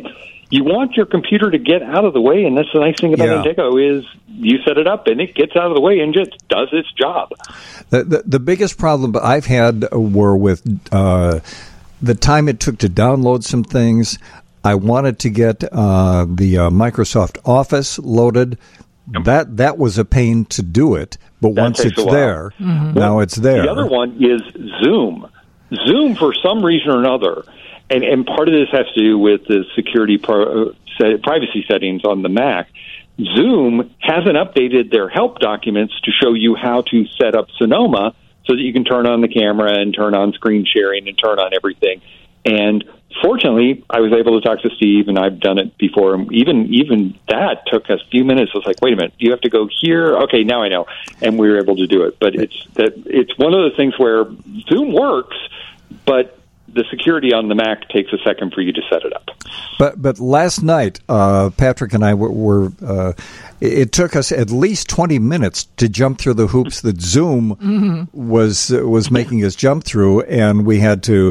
you want your computer to get out of the way, and that's the nice thing about Intego is you set it up and it gets out of the way and just does its job. The biggest problem I've had were with the time it took to download some things. I wanted to get the Microsoft Office loaded. That was a pain to do it, but once it's there, now it's there. The other one is Zoom. Zoom, for some reason or another, and part of this has to do with the security privacy settings on the Mac. Zoom hasn't updated their help documents to show you how to set up Sonoma so that you can turn on the camera and turn on screen sharing and turn on everything. And fortunately, I was able to talk to Steve, and I've done it before. And even that took us a few minutes. I was like, wait a minute, you have to go here? Okay, now I know. And we were able to do it. But it's one of those things where Zoom works, but the security on the Mac takes a second for you to set it up. But last night, Patrick and I were it took us at least 20 minutes to jump through the hoops that Zoom was making us jump through, and we had to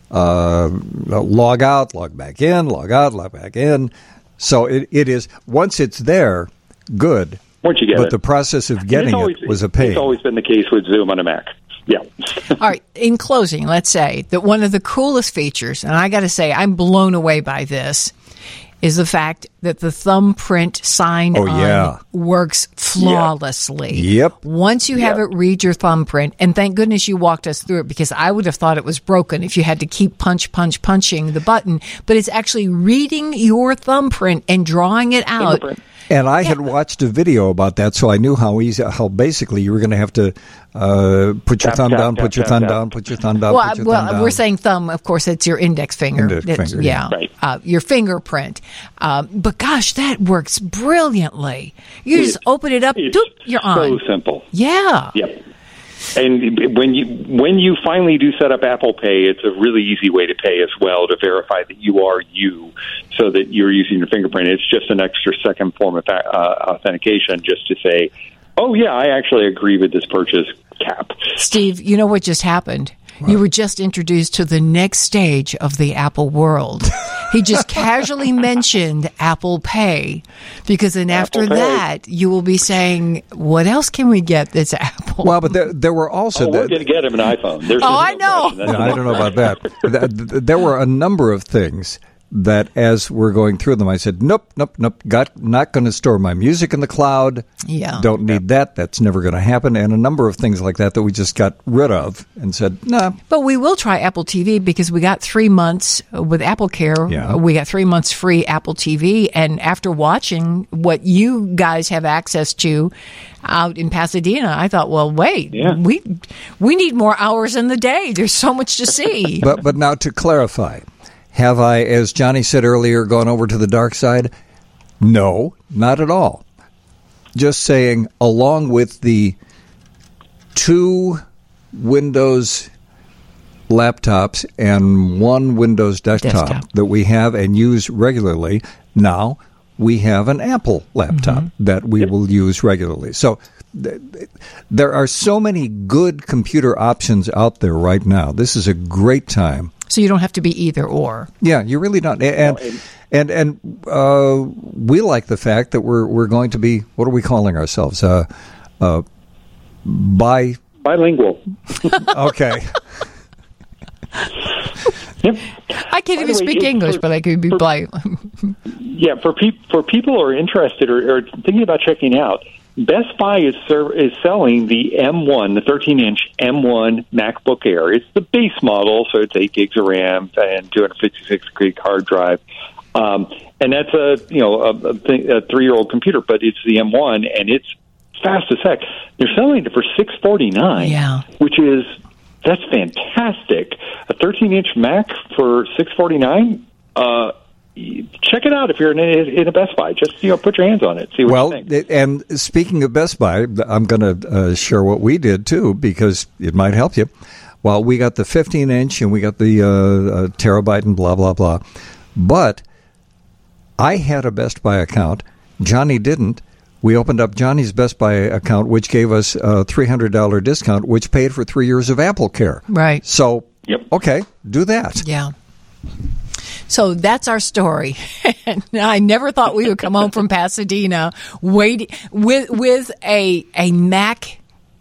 log out, log back in, log out, log back in. So it is, once it's there, good. Once you get but the process of getting it was a pain. It's always been the case with Zoom on a Mac. Yeah. All right. In closing, let's say that one of the coolest features, and I got to say I'm blown away by this, is the fact that the thumbprint sign-on works flawlessly. Yep. Once you have it read your thumbprint, and thank goodness you walked us through it, because I would have thought it was broken if you had to keep punching the button. But it's actually reading your thumbprint and drawing it out. And I had watched a video about that, so I knew how basically you were going to have to put your thumb down, put your thumb down, put your thumb down, put your thumb down. We're saying thumb, of course, it's your index finger. Your fingerprint. But gosh, that works brilliantly. You just open it up, you're on. So simple. Yeah. Yep. And when you finally do set up Apple Pay, it's a really easy way to pay as well, to verify that you are you, so that you're using your fingerprint. It's just an extra second form of authentication, just to say, oh yeah, I actually agree with this purchase cap. Steve, you know what just happened? You were just introduced to the next stage of the Apple world. He just casually mentioned Apple Pay, because then after that, you will be saying, what else can we get that's Apple? Well, but there were also... we're going to get him an iPhone. I know. I don't know about that. There were a number of things that as we're going through them, I said, nope, not going to store my music in the cloud. Yeah. Don't need that. That's never going to happen. And a number of things like that we just got rid of and said, nah. But we will try Apple TV, because we got 3 months with Apple Care. Yeah. We got 3 months free Apple TV. And after watching what you guys have access to out in Pasadena, I thought, well, wait, we need more hours in the day. There's so much to see. But now to clarify, have I, as Johnny said earlier, gone over to the dark side? No, not at all. Just saying, along with the 2 Windows laptops and 1 Windows desktop that we have and use regularly, now we have an Apple laptop that we will use regularly. So there are so many good computer options out there right now. This is a great time. So you don't have to be either or. Yeah, you really don't. And we like the fact that we're going to be, what are we calling ourselves? Bilingual. Okay. Yep. I can't even speak English, but I could be bilingual. Yeah, for people who are interested or thinking about checking out, Best Buy is selling the M1, the 13-inch M1 MacBook Air. It's the base model, so it's 8 gigs of RAM and 256 gig hard drive. And that's a 3-year-old computer, but it's the M1, and it's fast as heck. They're selling it for $649, which is, that's fantastic. A 13-inch Mac for $649. Check it out if you're in a Best Buy. Just put your hands on it. See what you think. And speaking of Best Buy, I'm going to share what we did too, because it might help you. Well, we got the 15-inch and we got the terabyte and blah blah blah. But I had a Best Buy account. Johnny didn't. We opened up Johnny's Best Buy account, which gave us a $300 discount, which paid for 3 years of Apple Care. Right. So, okay, do that. Yeah. So that's our story. And I never thought we would come home from Pasadena waiting with a Mac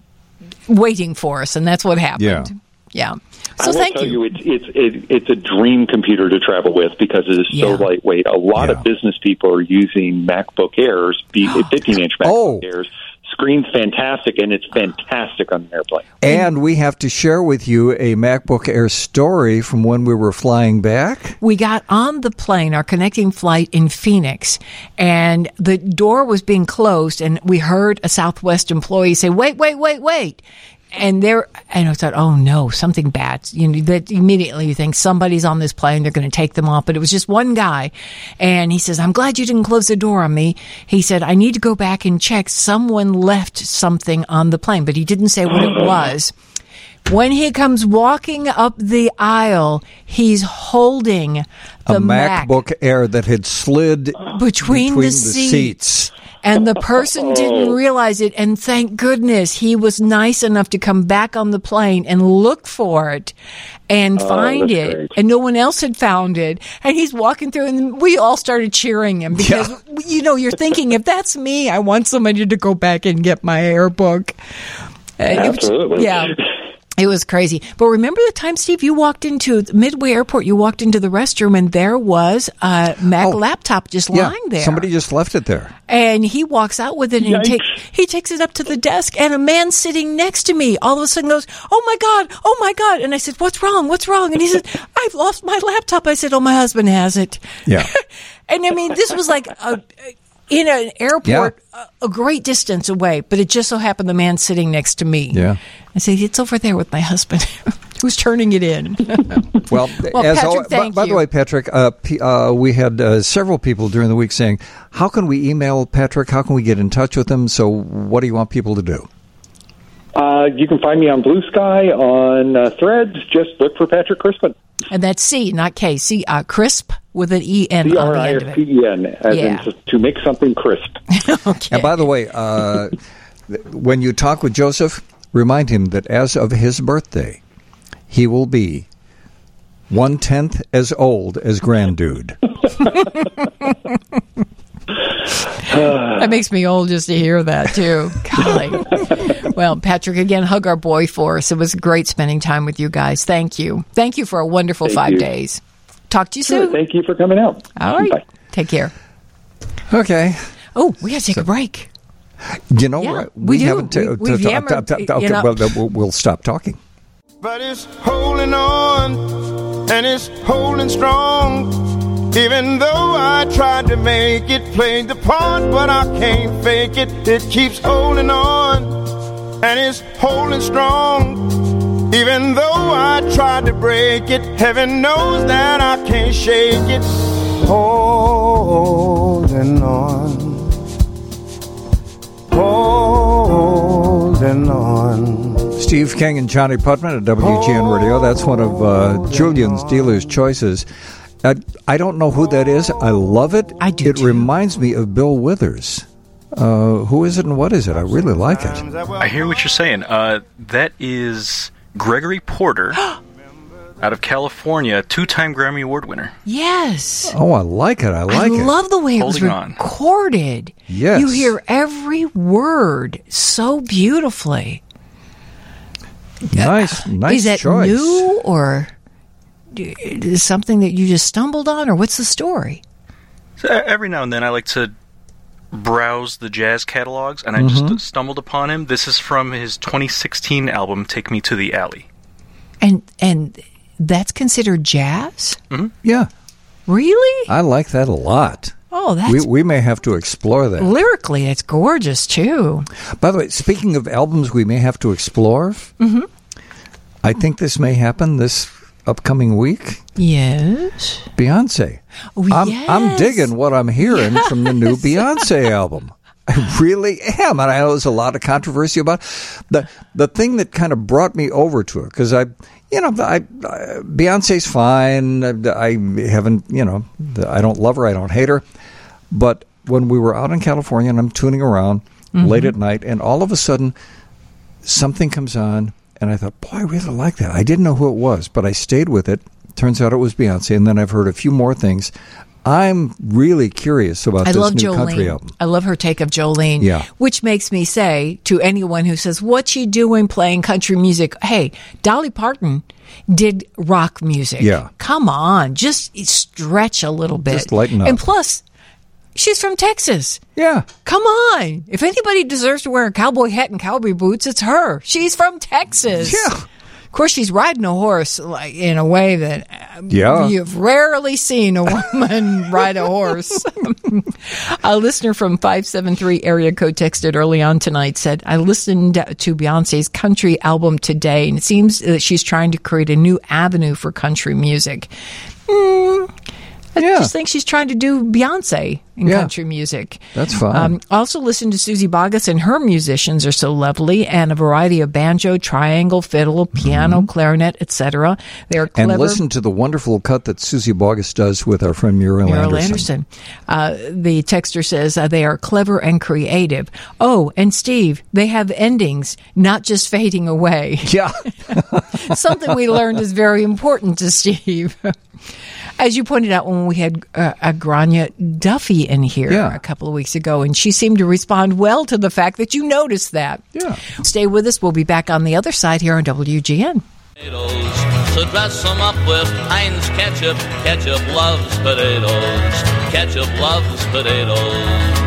waiting for us, and that's what happened. Yeah. So I will tell you, it's a dream computer to travel with because it is so lightweight. A lot of business people are using MacBook Airs, 15-inch MacBook Airs. Screen's fantastic, and it's fantastic on an airplane. And we have to share with you a MacBook Air story from when we were flying back. We got on the plane, our connecting flight in Phoenix, and the door was being closed, and we heard a Southwest employee say, wait. And I thought, oh no, something bad. That immediately you think somebody's on this plane, they're going to take them off. But it was just one guy. And he says, I'm glad you didn't close the door on me. He said, I need to go back and check. Someone left something on the plane, but he didn't say what it was. When he comes walking up the aisle, he's holding the MacBook Air that had slid between the seats. And the person didn't realize it, and thank goodness he was nice enough to come back on the plane and look for it and find it. Great. And no one else had found it. And he's walking through, and we all started cheering him because, you're thinking, if that's me, I want somebody to go back and get my AirBook. Absolutely. It was crazy. But remember the time, Steve, you walked into Midway Airport, you walked into the restroom, and there was a Mac laptop just lying there. Somebody just left it there. And he walks out with it, and he takes it up to the desk, and a man sitting next to me all of a sudden goes, oh, my God. And I said, what's wrong? And he said, I've lost my laptop. I said, oh, my husband has it. Yeah. And, I mean, this was like in an airport a great distance away, but it just so happened the man sitting next to me. Yeah. I said, it's over there with my husband who's turning it in. Well, Patrick, thank you. By the way, Patrick, we had several people during the week saying, how can we email Patrick? How can we get in touch with him? So what do you want people to do? You can find me on Blue Sky, on Threads. Just look for Patrick Crispin. And that's C, not K. C, crisp with an E-N on the end of it. C-R-I-S-P-E-N, as in to make something crisp. Okay. And by the way, when you talk with Joseph, remind him that as of his birthday, he will be 1/10 as old as Grand Dude. That makes me old just to hear that, too. Golly. Well, Patrick, again, hug our boy for us. It was great spending time with you guys. Thank you. Thank you for a wonderful 5 days. Talk to you soon. Thank you for coming out. All right. Bye. Take care. Okay. Oh, we got to take a break. You know what? We haven't. We'll stop talking. But it's holding on, and it's holding strong. Even though I tried to make it, played the part, but I can't fake it. It keeps holding on, and it's holding strong. Even though I tried to break it, heaven knows that I can't shake it. Holding on, holding on. Steve King and Johnny Putman at WGN Radio. That's one of Julian's Dealer's Choices. I don't know who that is. I love it. I do. It reminds me of Bill Withers. Who is it and what is it? I really like it. I hear what you're saying. That is Gregory Porter out of California, 2-time Grammy Award winner. Yes. Oh, I like it. I love the way it was recorded. Yes. You hear every word so beautifully. Nice is that choice. New or is something that you just stumbled on, or what's the story? So every now and then I like to browse the jazz catalogs, and I just stumbled upon him. This is from his 2016 album, Take Me to the Alley. And that's considered jazz? Mm-hmm. Yeah. Really? I like that a lot. Oh, that's... We may have to explore that. Lyrically, it's gorgeous, too. By the way, speaking of albums we may have to explore, I think this may happen this upcoming week. Yes. Beyonce. Oh, I'm digging what I'm hearing from the new Beyonce album. I really am. And I know there's a lot of controversy about it. The thing that kind of brought me over to it, because Beyonce's fine. I haven't, I don't love her. I don't hate her. But when we were out in California and I'm tuning around late at night, and all of a sudden something comes on, and I thought, boy, I really like that. I didn't know who it was, but I stayed with it Turns out it was Beyonce, and then I've heard a few more things. I'm really curious about this new country album. I love her take of Jolene, which makes me say to anyone who says, what's she doing playing country music? Hey, Dolly Parton did rock music. Yeah. Come on, just stretch a little bit. Just lighten up. And plus, she's from Texas. Yeah. Come on. If anybody deserves to wear a cowboy hat and cowboy boots, it's her. She's from Texas. Yeah. Of course, she's riding a horse like in a way that you've rarely seen a woman ride a horse. A listener from 573 area code texted early on tonight, said, I listened to Beyonce's country album today, and it seems that she's trying to create a new avenue for country music. I just think she's trying to do Beyonce in country music. That's fine. Also listen to Susie Boggess, and her musicians are so lovely, and a variety of banjo, triangle, fiddle, piano, clarinet, etc. They are clever. And listen to the wonderful cut that Susie Boggess does with our friend Muriel Anderson. The texter says they are clever and creative. Oh, and Steve, they have endings, not just fading away. Yeah. Something we learned is very important to Steve. As you pointed out when we had Grania Duffy in here a couple of weeks ago, and she seemed to respond well to the fact that you noticed that. Yeah. Stay with us. We'll be back on the other side here on WGN. So dress them up with Heinz ketchup. Ketchup loves potatoes. Ketchup loves potatoes.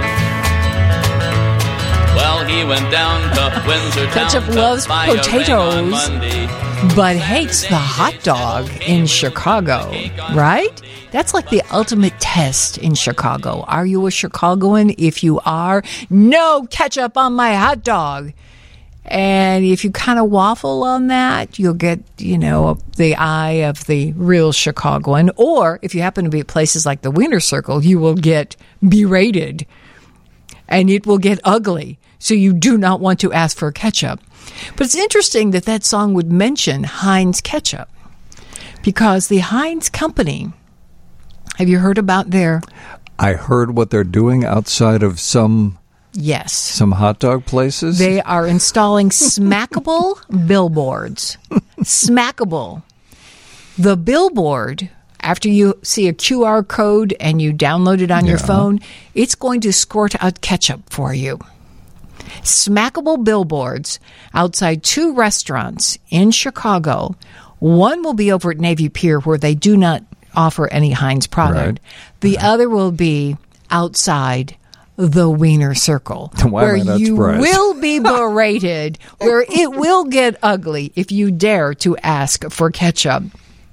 Well, he went down to Windsor Town. Ketchup loves potatoes, but hates the hot dog in Chicago, right? That's like the ultimate test in Chicago. Are you a Chicagoan? If you are, no ketchup on my hot dog. And if you kind of waffle on that, you'll get, the eye of the real Chicagoan. Or if you happen to be at places like the Wiener Circle, you will get berated. And it will get ugly. So you do not want to ask for ketchup. But it's interesting that song would mention Heinz ketchup. Because the Heinz company, have you heard about I heard what they're doing outside of some hot dog places. They are installing smackable billboards. Smackable. The billboard, after you see a QR code and you download it on your phone, it's going to squirt out ketchup for you. Smackable billboards outside 2 restaurants in Chicago. One will be over at Navy Pier, where they do not offer any Heinz product. Right. The other will be outside the Wiener Circle, where you will be berated, where it will get ugly if you dare to ask for ketchup.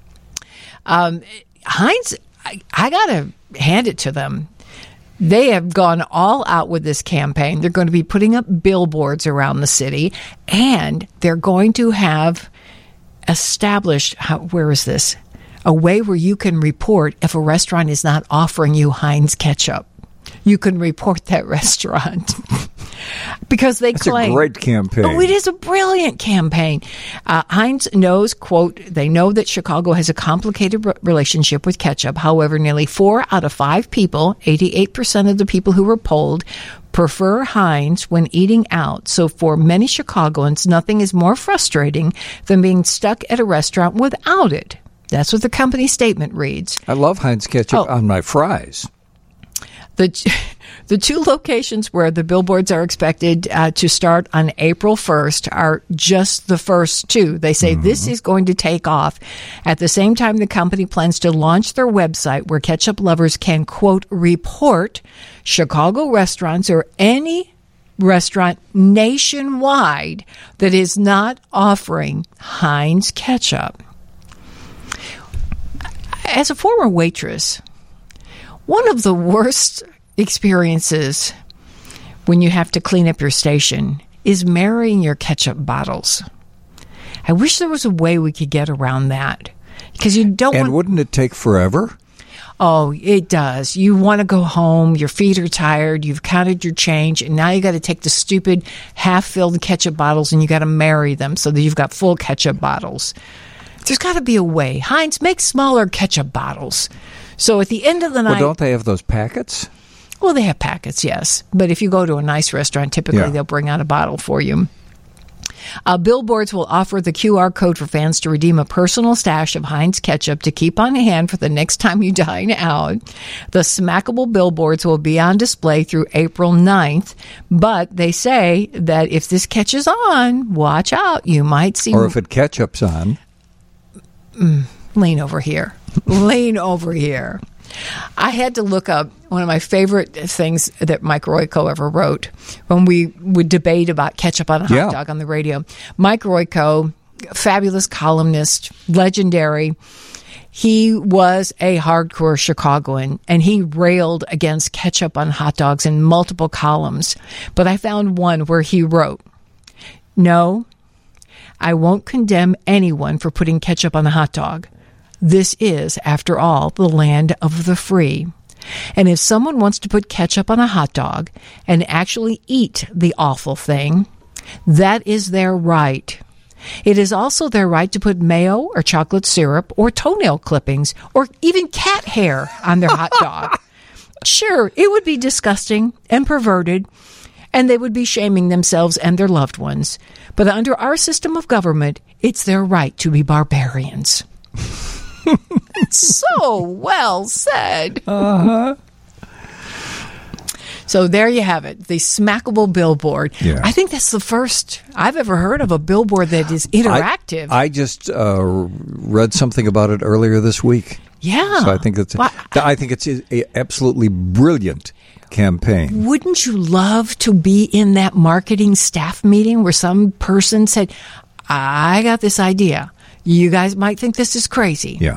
Heinz, I got to hand it to them. They have gone all out with this campaign. They're going to be putting up billboards around the city, and they're going to have established, where is this? A way where you can report if a restaurant is not offering you Heinz ketchup. You can report that restaurant. Because they claim... That's a great campaign. Oh, it is a brilliant campaign. Heinz knows, quote, they know that Chicago has a complicated relationship with ketchup. However, nearly 4 out of 5 people, 88% of the people who were polled, prefer Heinz when eating out. So for many Chicagoans, nothing is more frustrating than being stuck at a restaurant without it. That's what the company statement reads. I love Heinz ketchup on my fries. The 2 locations where the billboards are expected to start on April 1st are just the first 2. They say this is going to take off. At the same time, the company plans to launch their website where ketchup lovers can, quote, report Chicago restaurants or any restaurant nationwide that is not offering Heinz ketchup. As a former waitress, one of the worst experiences when you have to clean up your station is marrying your ketchup bottles. I wish there was a way we could get around that. Because you don't And wouldn't it take forever? Oh, it does. You want to go home, your feet are tired, you've counted your change, and now you got to take the stupid half-filled ketchup bottles and you got to marry them so that you've got full ketchup bottles. There's got to be a way. Heinz, make smaller ketchup bottles. So at the end of the night... Well, don't they have those packets? Well, they have packets, yes. But if you go to a nice restaurant, typically they'll bring out a bottle for you. Billboards will offer the QR code for fans to redeem a personal stash of Heinz ketchup to keep on hand for the next time you dine out. The smackable billboards will be on display through April 9th, but they say that if this catches on, watch out. You might see... Or if it ketchup's on. Lean over here. Lean over here. I had to look up one of my favorite things that Mike Royko ever wrote when we would debate about ketchup on a hot dog on the radio. Mike Royko, fabulous columnist, legendary. He was a hardcore Chicagoan, and he railed against ketchup on hot dogs in multiple columns. But I found one where he wrote, "No, I won't condemn anyone for putting ketchup on a hot dog. This is, after all, the land of the free. And if someone wants to put ketchup on a hot dog and actually eat the awful thing, that is their right. It is also their right to put mayo or chocolate syrup or toenail clippings or even cat hair on their hot dog. Sure, it would be disgusting and perverted, and they would be shaming themselves and their loved ones. But under our system of government, it's their right to be barbarians." So well said. Uh-huh. So there you have it, the smackable billboard. Yeah. I think that's the first I've ever heard of a billboard that is interactive. I just read something about it earlier this week. Yeah. So I think it's a absolutely brilliant campaign. Wouldn't you love to be in that marketing staff meeting where some person said, "I got this idea. You guys might think this is crazy." Yeah.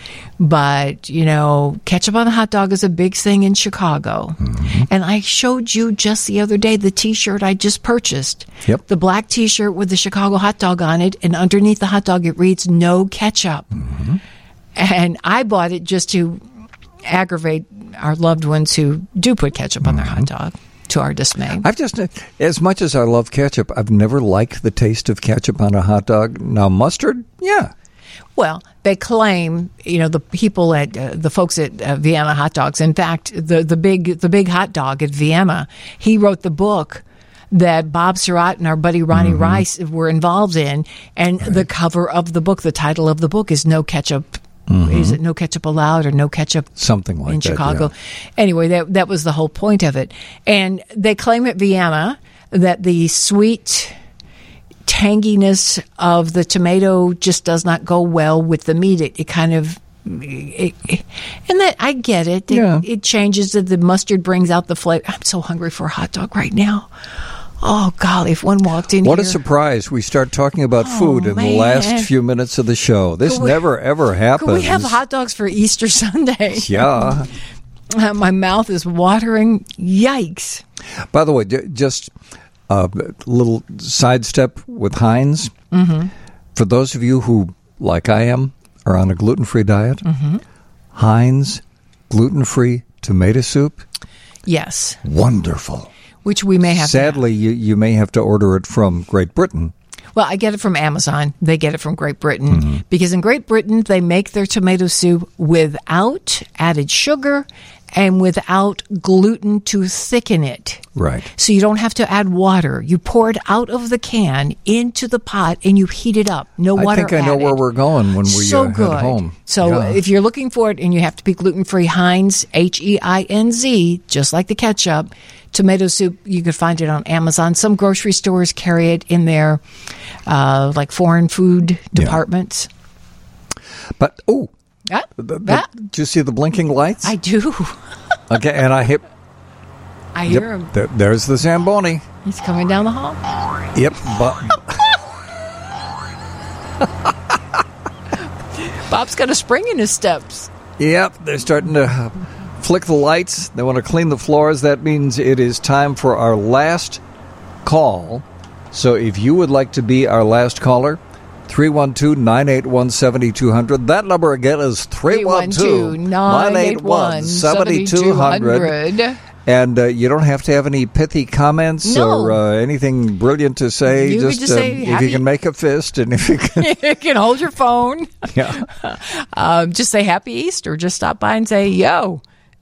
But, ketchup on a hot dog is a big thing in Chicago. Mm-hmm. And I showed you just the other day the T-shirt I just purchased. Yep. The black T-shirt with the Chicago hot dog on it. And underneath the hot dog, it reads, "No ketchup." Mm-hmm. And I bought it just to aggravate our loved ones who do put ketchup on their hot dog, to our dismay. I've just, as much as I love ketchup, I've never liked the taste of ketchup on a hot dog. Now, mustard, yeah. Well, they claim, the people at the folks at Vienna Hot Dogs. In fact, the big hot dog at Vienna, he wrote the book that Bob Surratt and our buddy Ronnie Rice were involved in, and the cover of the book, the title of the book is "No Ketchup." Is it "No Ketchup Allowed" or "No Ketchup"? Something like that, in Chicago. Yeah. Anyway, that was the whole point of it. And they claim at Vienna that the sweet tanginess of the tomato just does not go well with the meat. It kind of, and that I get it. It changes. The mustard brings out the flavor. I'm so hungry for a hot dog right now. Oh, golly, if one walked in What here. a surprise. We start talking about food in the last few minutes of the show. This never, ever happens. Could we have hot dogs for Easter Sunday? Yeah. My mouth is watering. Yikes. By the way, just a little sidestep with Heinz. Mm-hmm. For those of you who, like I am, are on a gluten-free diet, Heinz gluten-free tomato soup. Yes. Wonderful. Which we may have Sadly, you may have to order it from Great Britain. Well, I get it from Amazon. They get it from Great Britain. Because in Great Britain, they make their tomato soup without added sugar and without gluten to thicken it. Right. So you don't have to add water. You pour it out of the can into the pot and you heat it up. No water added. I think I know where we're going when we head home. So if you're looking for it and you have to be gluten-free, Heinz, Heinz, just like the ketchup, tomato soup, you could find it on Amazon. Some grocery stores carry it in their like foreign food departments. But, do you see the blinking lights? I do. Okay, and I hear him. There's the Zamboni. He's coming down the hall. Yep. Bob's got a spring in his steps. Yep, they're starting to flick the lights. They want to clean the floors. That means it is time for our last call. So if you would like to be our last caller, 312-981-7200. That number again is 312-981-7200. And you don't have to have any pithy comments or anything brilliant to say. You just say, if you can make a fist and if you can... you can hold your phone. Yeah. Just say Happy Easter. Just stop by and say, yo.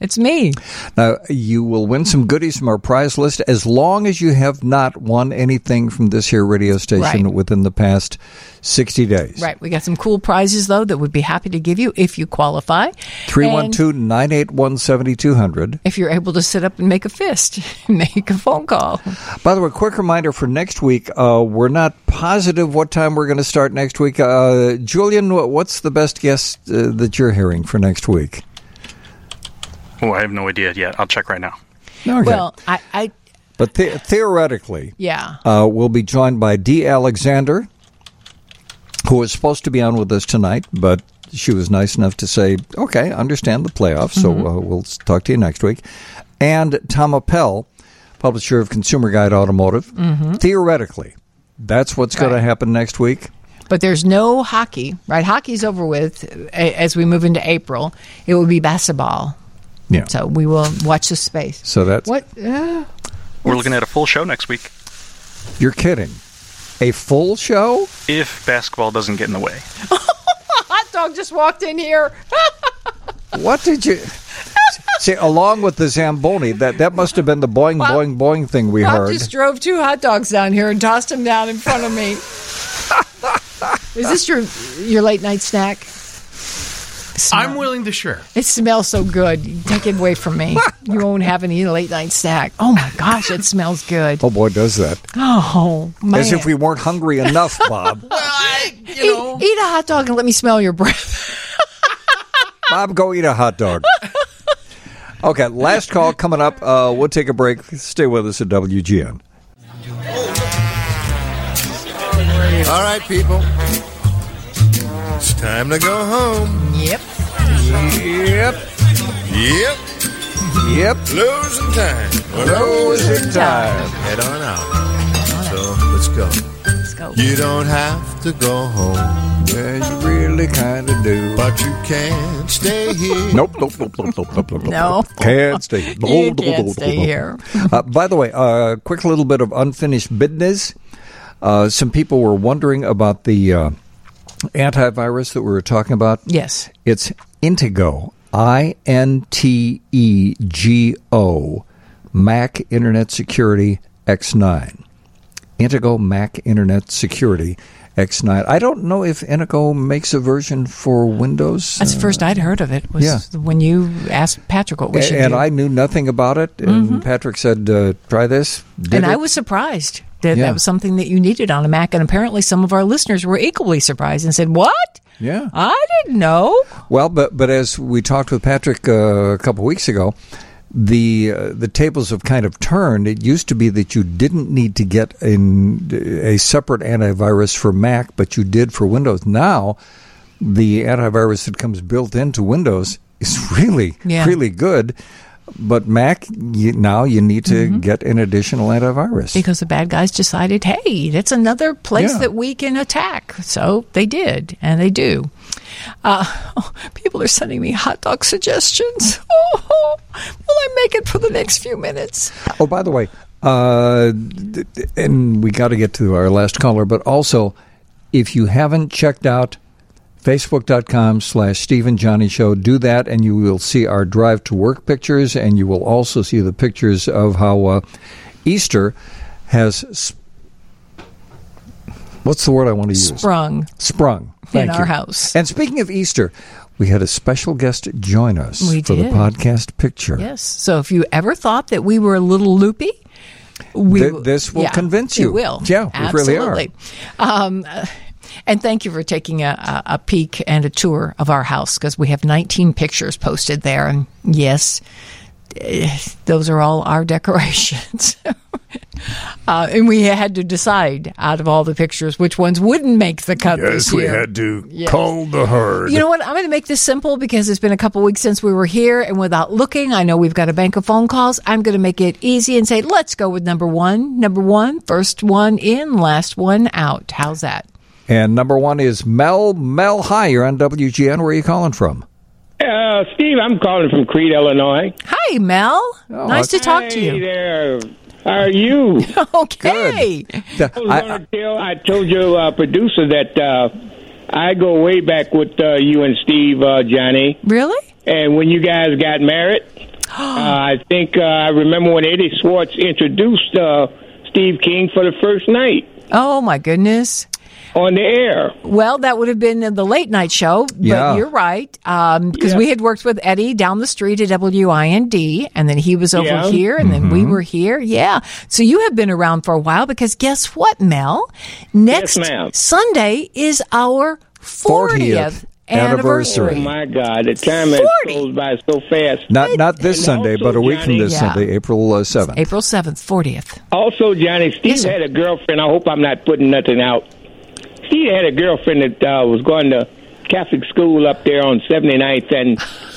it's me. Now, you will win some goodies from our prize list as long as you have not won anything from this here radio station within the past 60 days. Right. We got some cool prizes, though, that we'd be happy to give you if you qualify. 312-981-7200. If you're able to sit up and make a fist, make a phone call. By the way, quick reminder for next week, we're not positive what time we're going to start next week. Julian, what's the best guess that you're hearing for next week? Oh, I have no idea yet. I'll check right now. Okay. Well, But theoretically, yeah, we'll be joined by Dee Alexander, who was supposed to be on with us tonight, but she was nice enough to say, okay, understand the playoffs, so we'll talk to you next week. And Tom Appel, publisher of Consumer Guide Automotive. Theoretically, that's what's going to happen next week. But there's no hockey, right? Hockey's over with as we move into April. It will be basketball. Yeah. So we will watch the space. So that's... What? We're looking at a full show next week. You're kidding. A full show? If basketball doesn't get in the way. Hot dog just walked in here. What did you... See, along with the Zamboni, that must have been the boing, boing, boing thing we heard. I just drove 2 hot dogs down here and tossed them down in front of me. Is this your late night snack? I'm willing to share. It smells so good. Take it away from me. You won't have any late night snack. Oh my gosh, it smells good. Oh boy, does that. Oh man. As if we weren't hungry enough, Bob. Eat a hot dog and let me smell your breath. Bob, go eat a hot dog. Okay, last call coming up. We'll take a break. Stay with us at WGN. All right, people. It's time to go home. Yep. Losing time. Losing time. Head on out. So let's go. Let's go. You don't have to go home. Yeah, you really kind of do. But you can't stay here. Nope. No. Can't stay here. You can't stay here. By the way, quick little bit of unfinished business. Some people were wondering about the antivirus that we were talking about. Yes. It's Intego, INTEGO, Mac Internet Security X9. Intego Mac Internet Security X9. I don't know if Intego makes a version for Windows. That's the first I'd heard of it, was when you asked Patrick what we should do. And I knew nothing about it, and Patrick said, try this. And I was surprised that that was something that you needed on a Mac, and apparently some of our listeners were equally surprised and said, what? Yeah. I didn't know. Well, but as we talked with Patrick a couple weeks ago, the tables have kind of turned. It used to be that you didn't need to get a separate antivirus for Mac, but you did for Windows. Now, the antivirus that comes built into Windows is really good. But Mac, now you need to get an additional antivirus. Because the bad guys decided, hey, that's another place that we can attack. So they did, and they do. People are sending me hot dog suggestions. Will I make it for the next few minutes? Oh, by the way, and we got to get to our last caller, but also, if you haven't checked out Facebook.com/Steve and Johnny Show. Do that, and you will see our drive to work pictures, and you will also see the pictures of how Easter has. What's the word I want to use? Sprung. Thank you. Our house. And speaking of Easter, we had a special guest join us for the podcast picture. Yes. So if you ever thought that we were a little loopy, this will convince you. It will. Yeah, absolutely. We really are. And thank you for taking a peek and a tour of our house, because we have 19 pictures posted there. And yes, those are all our decorations. And we had to decide out of all the pictures which ones wouldn't make the cut this year. Yes, we had to cull the herd. You know what? I'm going to make this simple because it's been a couple weeks since we were here, and without looking, I know we've got a bank of phone calls. I'm going to make it easy and say, let's go with number one. Number one, first one in, last one out. How's that? And number one is Mel. Mel, hi, you're on WGN. Where are you calling from? Steve, I'm calling from Crete, Illinois. Hi, Mel. Nice to talk to you. Hey there. How are you? Okay. Good. I told your producer that I go way back with you and Steve, Johnny. Really? And when you guys got married, I think I remember when Eddie Schwartz introduced Steve King for the first night. Oh, my goodness. On the air. Well, that would have been the late night show, but you're right. Because we had worked with Eddie down the street at WIND, and then he was over here, and then we were here. Yeah. So you have been around for a while, because guess what, Mel? Next Sunday is our 40th anniversary. Oh, my God. The time goes by so fast. Not this Sunday, but a week from this Sunday, April 7th. April 7th, 40th. Also, Johnny, Steve had a girlfriend. I hope I'm not putting nothing out. He had a girlfriend that was going to Catholic school up there on 79th and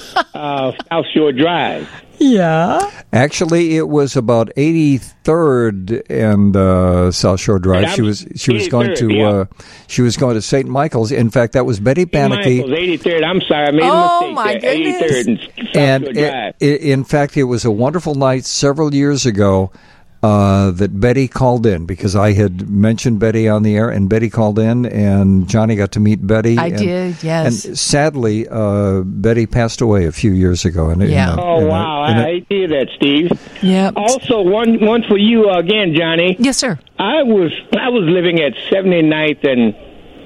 South Shore Drive. Yeah. Actually, it was about 83rd and South Shore Drive. She was going to St. Michael's. In fact, that was Betty Bannicky. 83rd. I'm sorry, I made a mistake. My goodness. 83rd and South Shore Drive. In fact, it was a wonderful night several years ago. That Betty called in, because I had mentioned Betty on the air, and Betty called in, and Johnny got to meet Betty. I did, yes. And sadly, Betty passed away a few years ago. I hate to hear that, Steve. Yeah. Also, one for you again, Johnny. Yes, sir. I was living at 79th and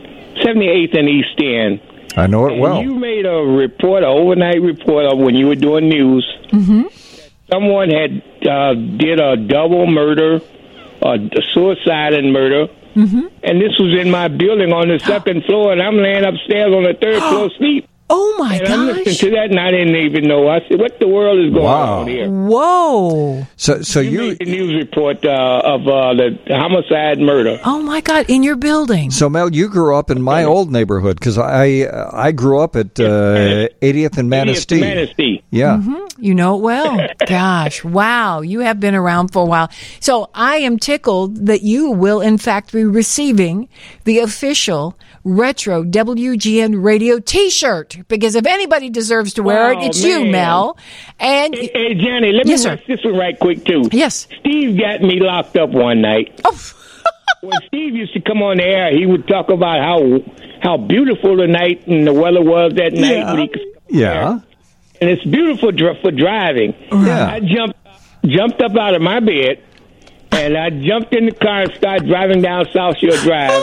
78th and East End. I know it well. You made a report, an overnight report of when you were doing news. Mm-hmm. Someone had did a double murder, a suicide and murder, and this was in my building on the second floor, and I'm laying upstairs on the third floor asleep. Oh, my gosh. And I'm listening to that, and I didn't even know. I said, what the world is going on here? Whoa. So you made the news report of the homicide murder. Oh, my God, in your building. So, Mel, you grew up in my old neighborhood, because I grew up at 80th and Manistee. 80th and Manistee. Yeah. Mm-hmm. You know it well. Gosh, wow. You have been around for a while. So I am tickled that you will, in fact, be receiving the official retro WGN radio T-shirt, because if anybody deserves to wear it, it's you, Mel. And hey, Johnny, let me watch this one right quick, too. Yes. Steve got me locked up one night. Oh. When Steve used to come on the air, he would talk about how beautiful the night and the weather was that night. When he could come there. And it's beautiful for driving. Yeah. I jumped up out of my bed, and I jumped in the car and started driving down South Shore Drive.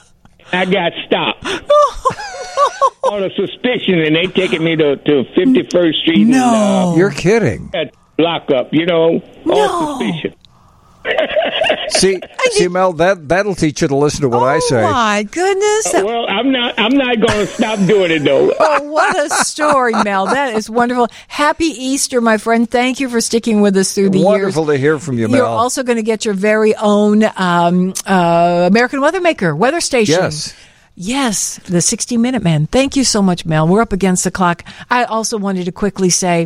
I got stopped on a suspicion, and they taking me to 51st Street. No. And, you're kidding. Lock up, on suspicion. See, Mel, that'll teach you to listen to what I say. Oh my goodness! Well, I'm not going to stop doing it though. Oh, what a story, Mel! That is wonderful. Happy Easter, my friend. Thank you for sticking with us through the years. Wonderful to hear from you, Mel. You're also going to get your very own American Weathermaker weather station. Yes, the 60-Minute Man. Thank you so much, Mel. We're up against the clock. I also wanted to quickly say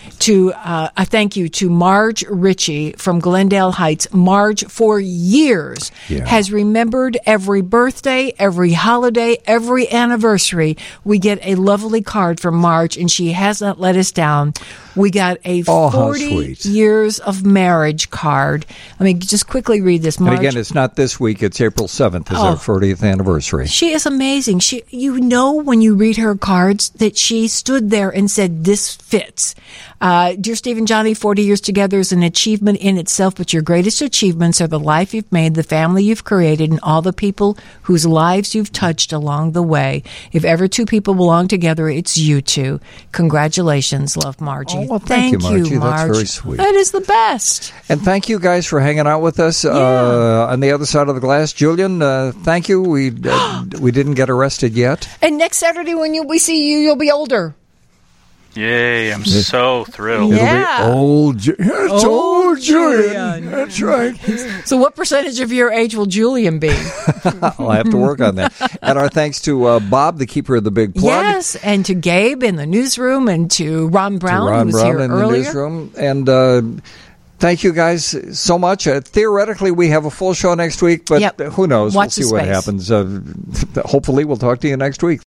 a thank you to Marge Ritchie from Glendale Heights. Marge, for years, has remembered every birthday, every holiday, every anniversary. We get a lovely card from Marge, and she has not let us down. We got a 40 years of marriage card. Let me just quickly read this, Marge. And again, it's not this week. It's April 7th is our 40th anniversary. She is amazing. When you read her cards that she stood there and said, this fits. Dear Steve and Johnny, 40 years together is an achievement in itself, but your greatest achievements are the life you've made, the family you've created, and all the people whose lives you've touched along the way. If ever two people belong together, it's you two. Congratulations. Love, Margie. Oh, well, thank you, Margie. Marge. That's very sweet. That is the best. And thank you guys for hanging out with us on the other side of the glass. Julian, thank you. We didn't get arrested yet. And next Saturday when we see you, you'll be older. Yay, I'm so thrilled. Yeah. It'll be old Julian. That's right. So what percentage of your age will Julian be? I'll have to work on that. And our thanks to Bob, the keeper of the big plug. Yes, and to Gabe in the newsroom, and to Ron Brown, who was here earlier. The newsroom. And thank you guys so much. Theoretically, we have a full show next week, but who knows? Watch we'll see what happens. Hopefully, we'll talk to you next week.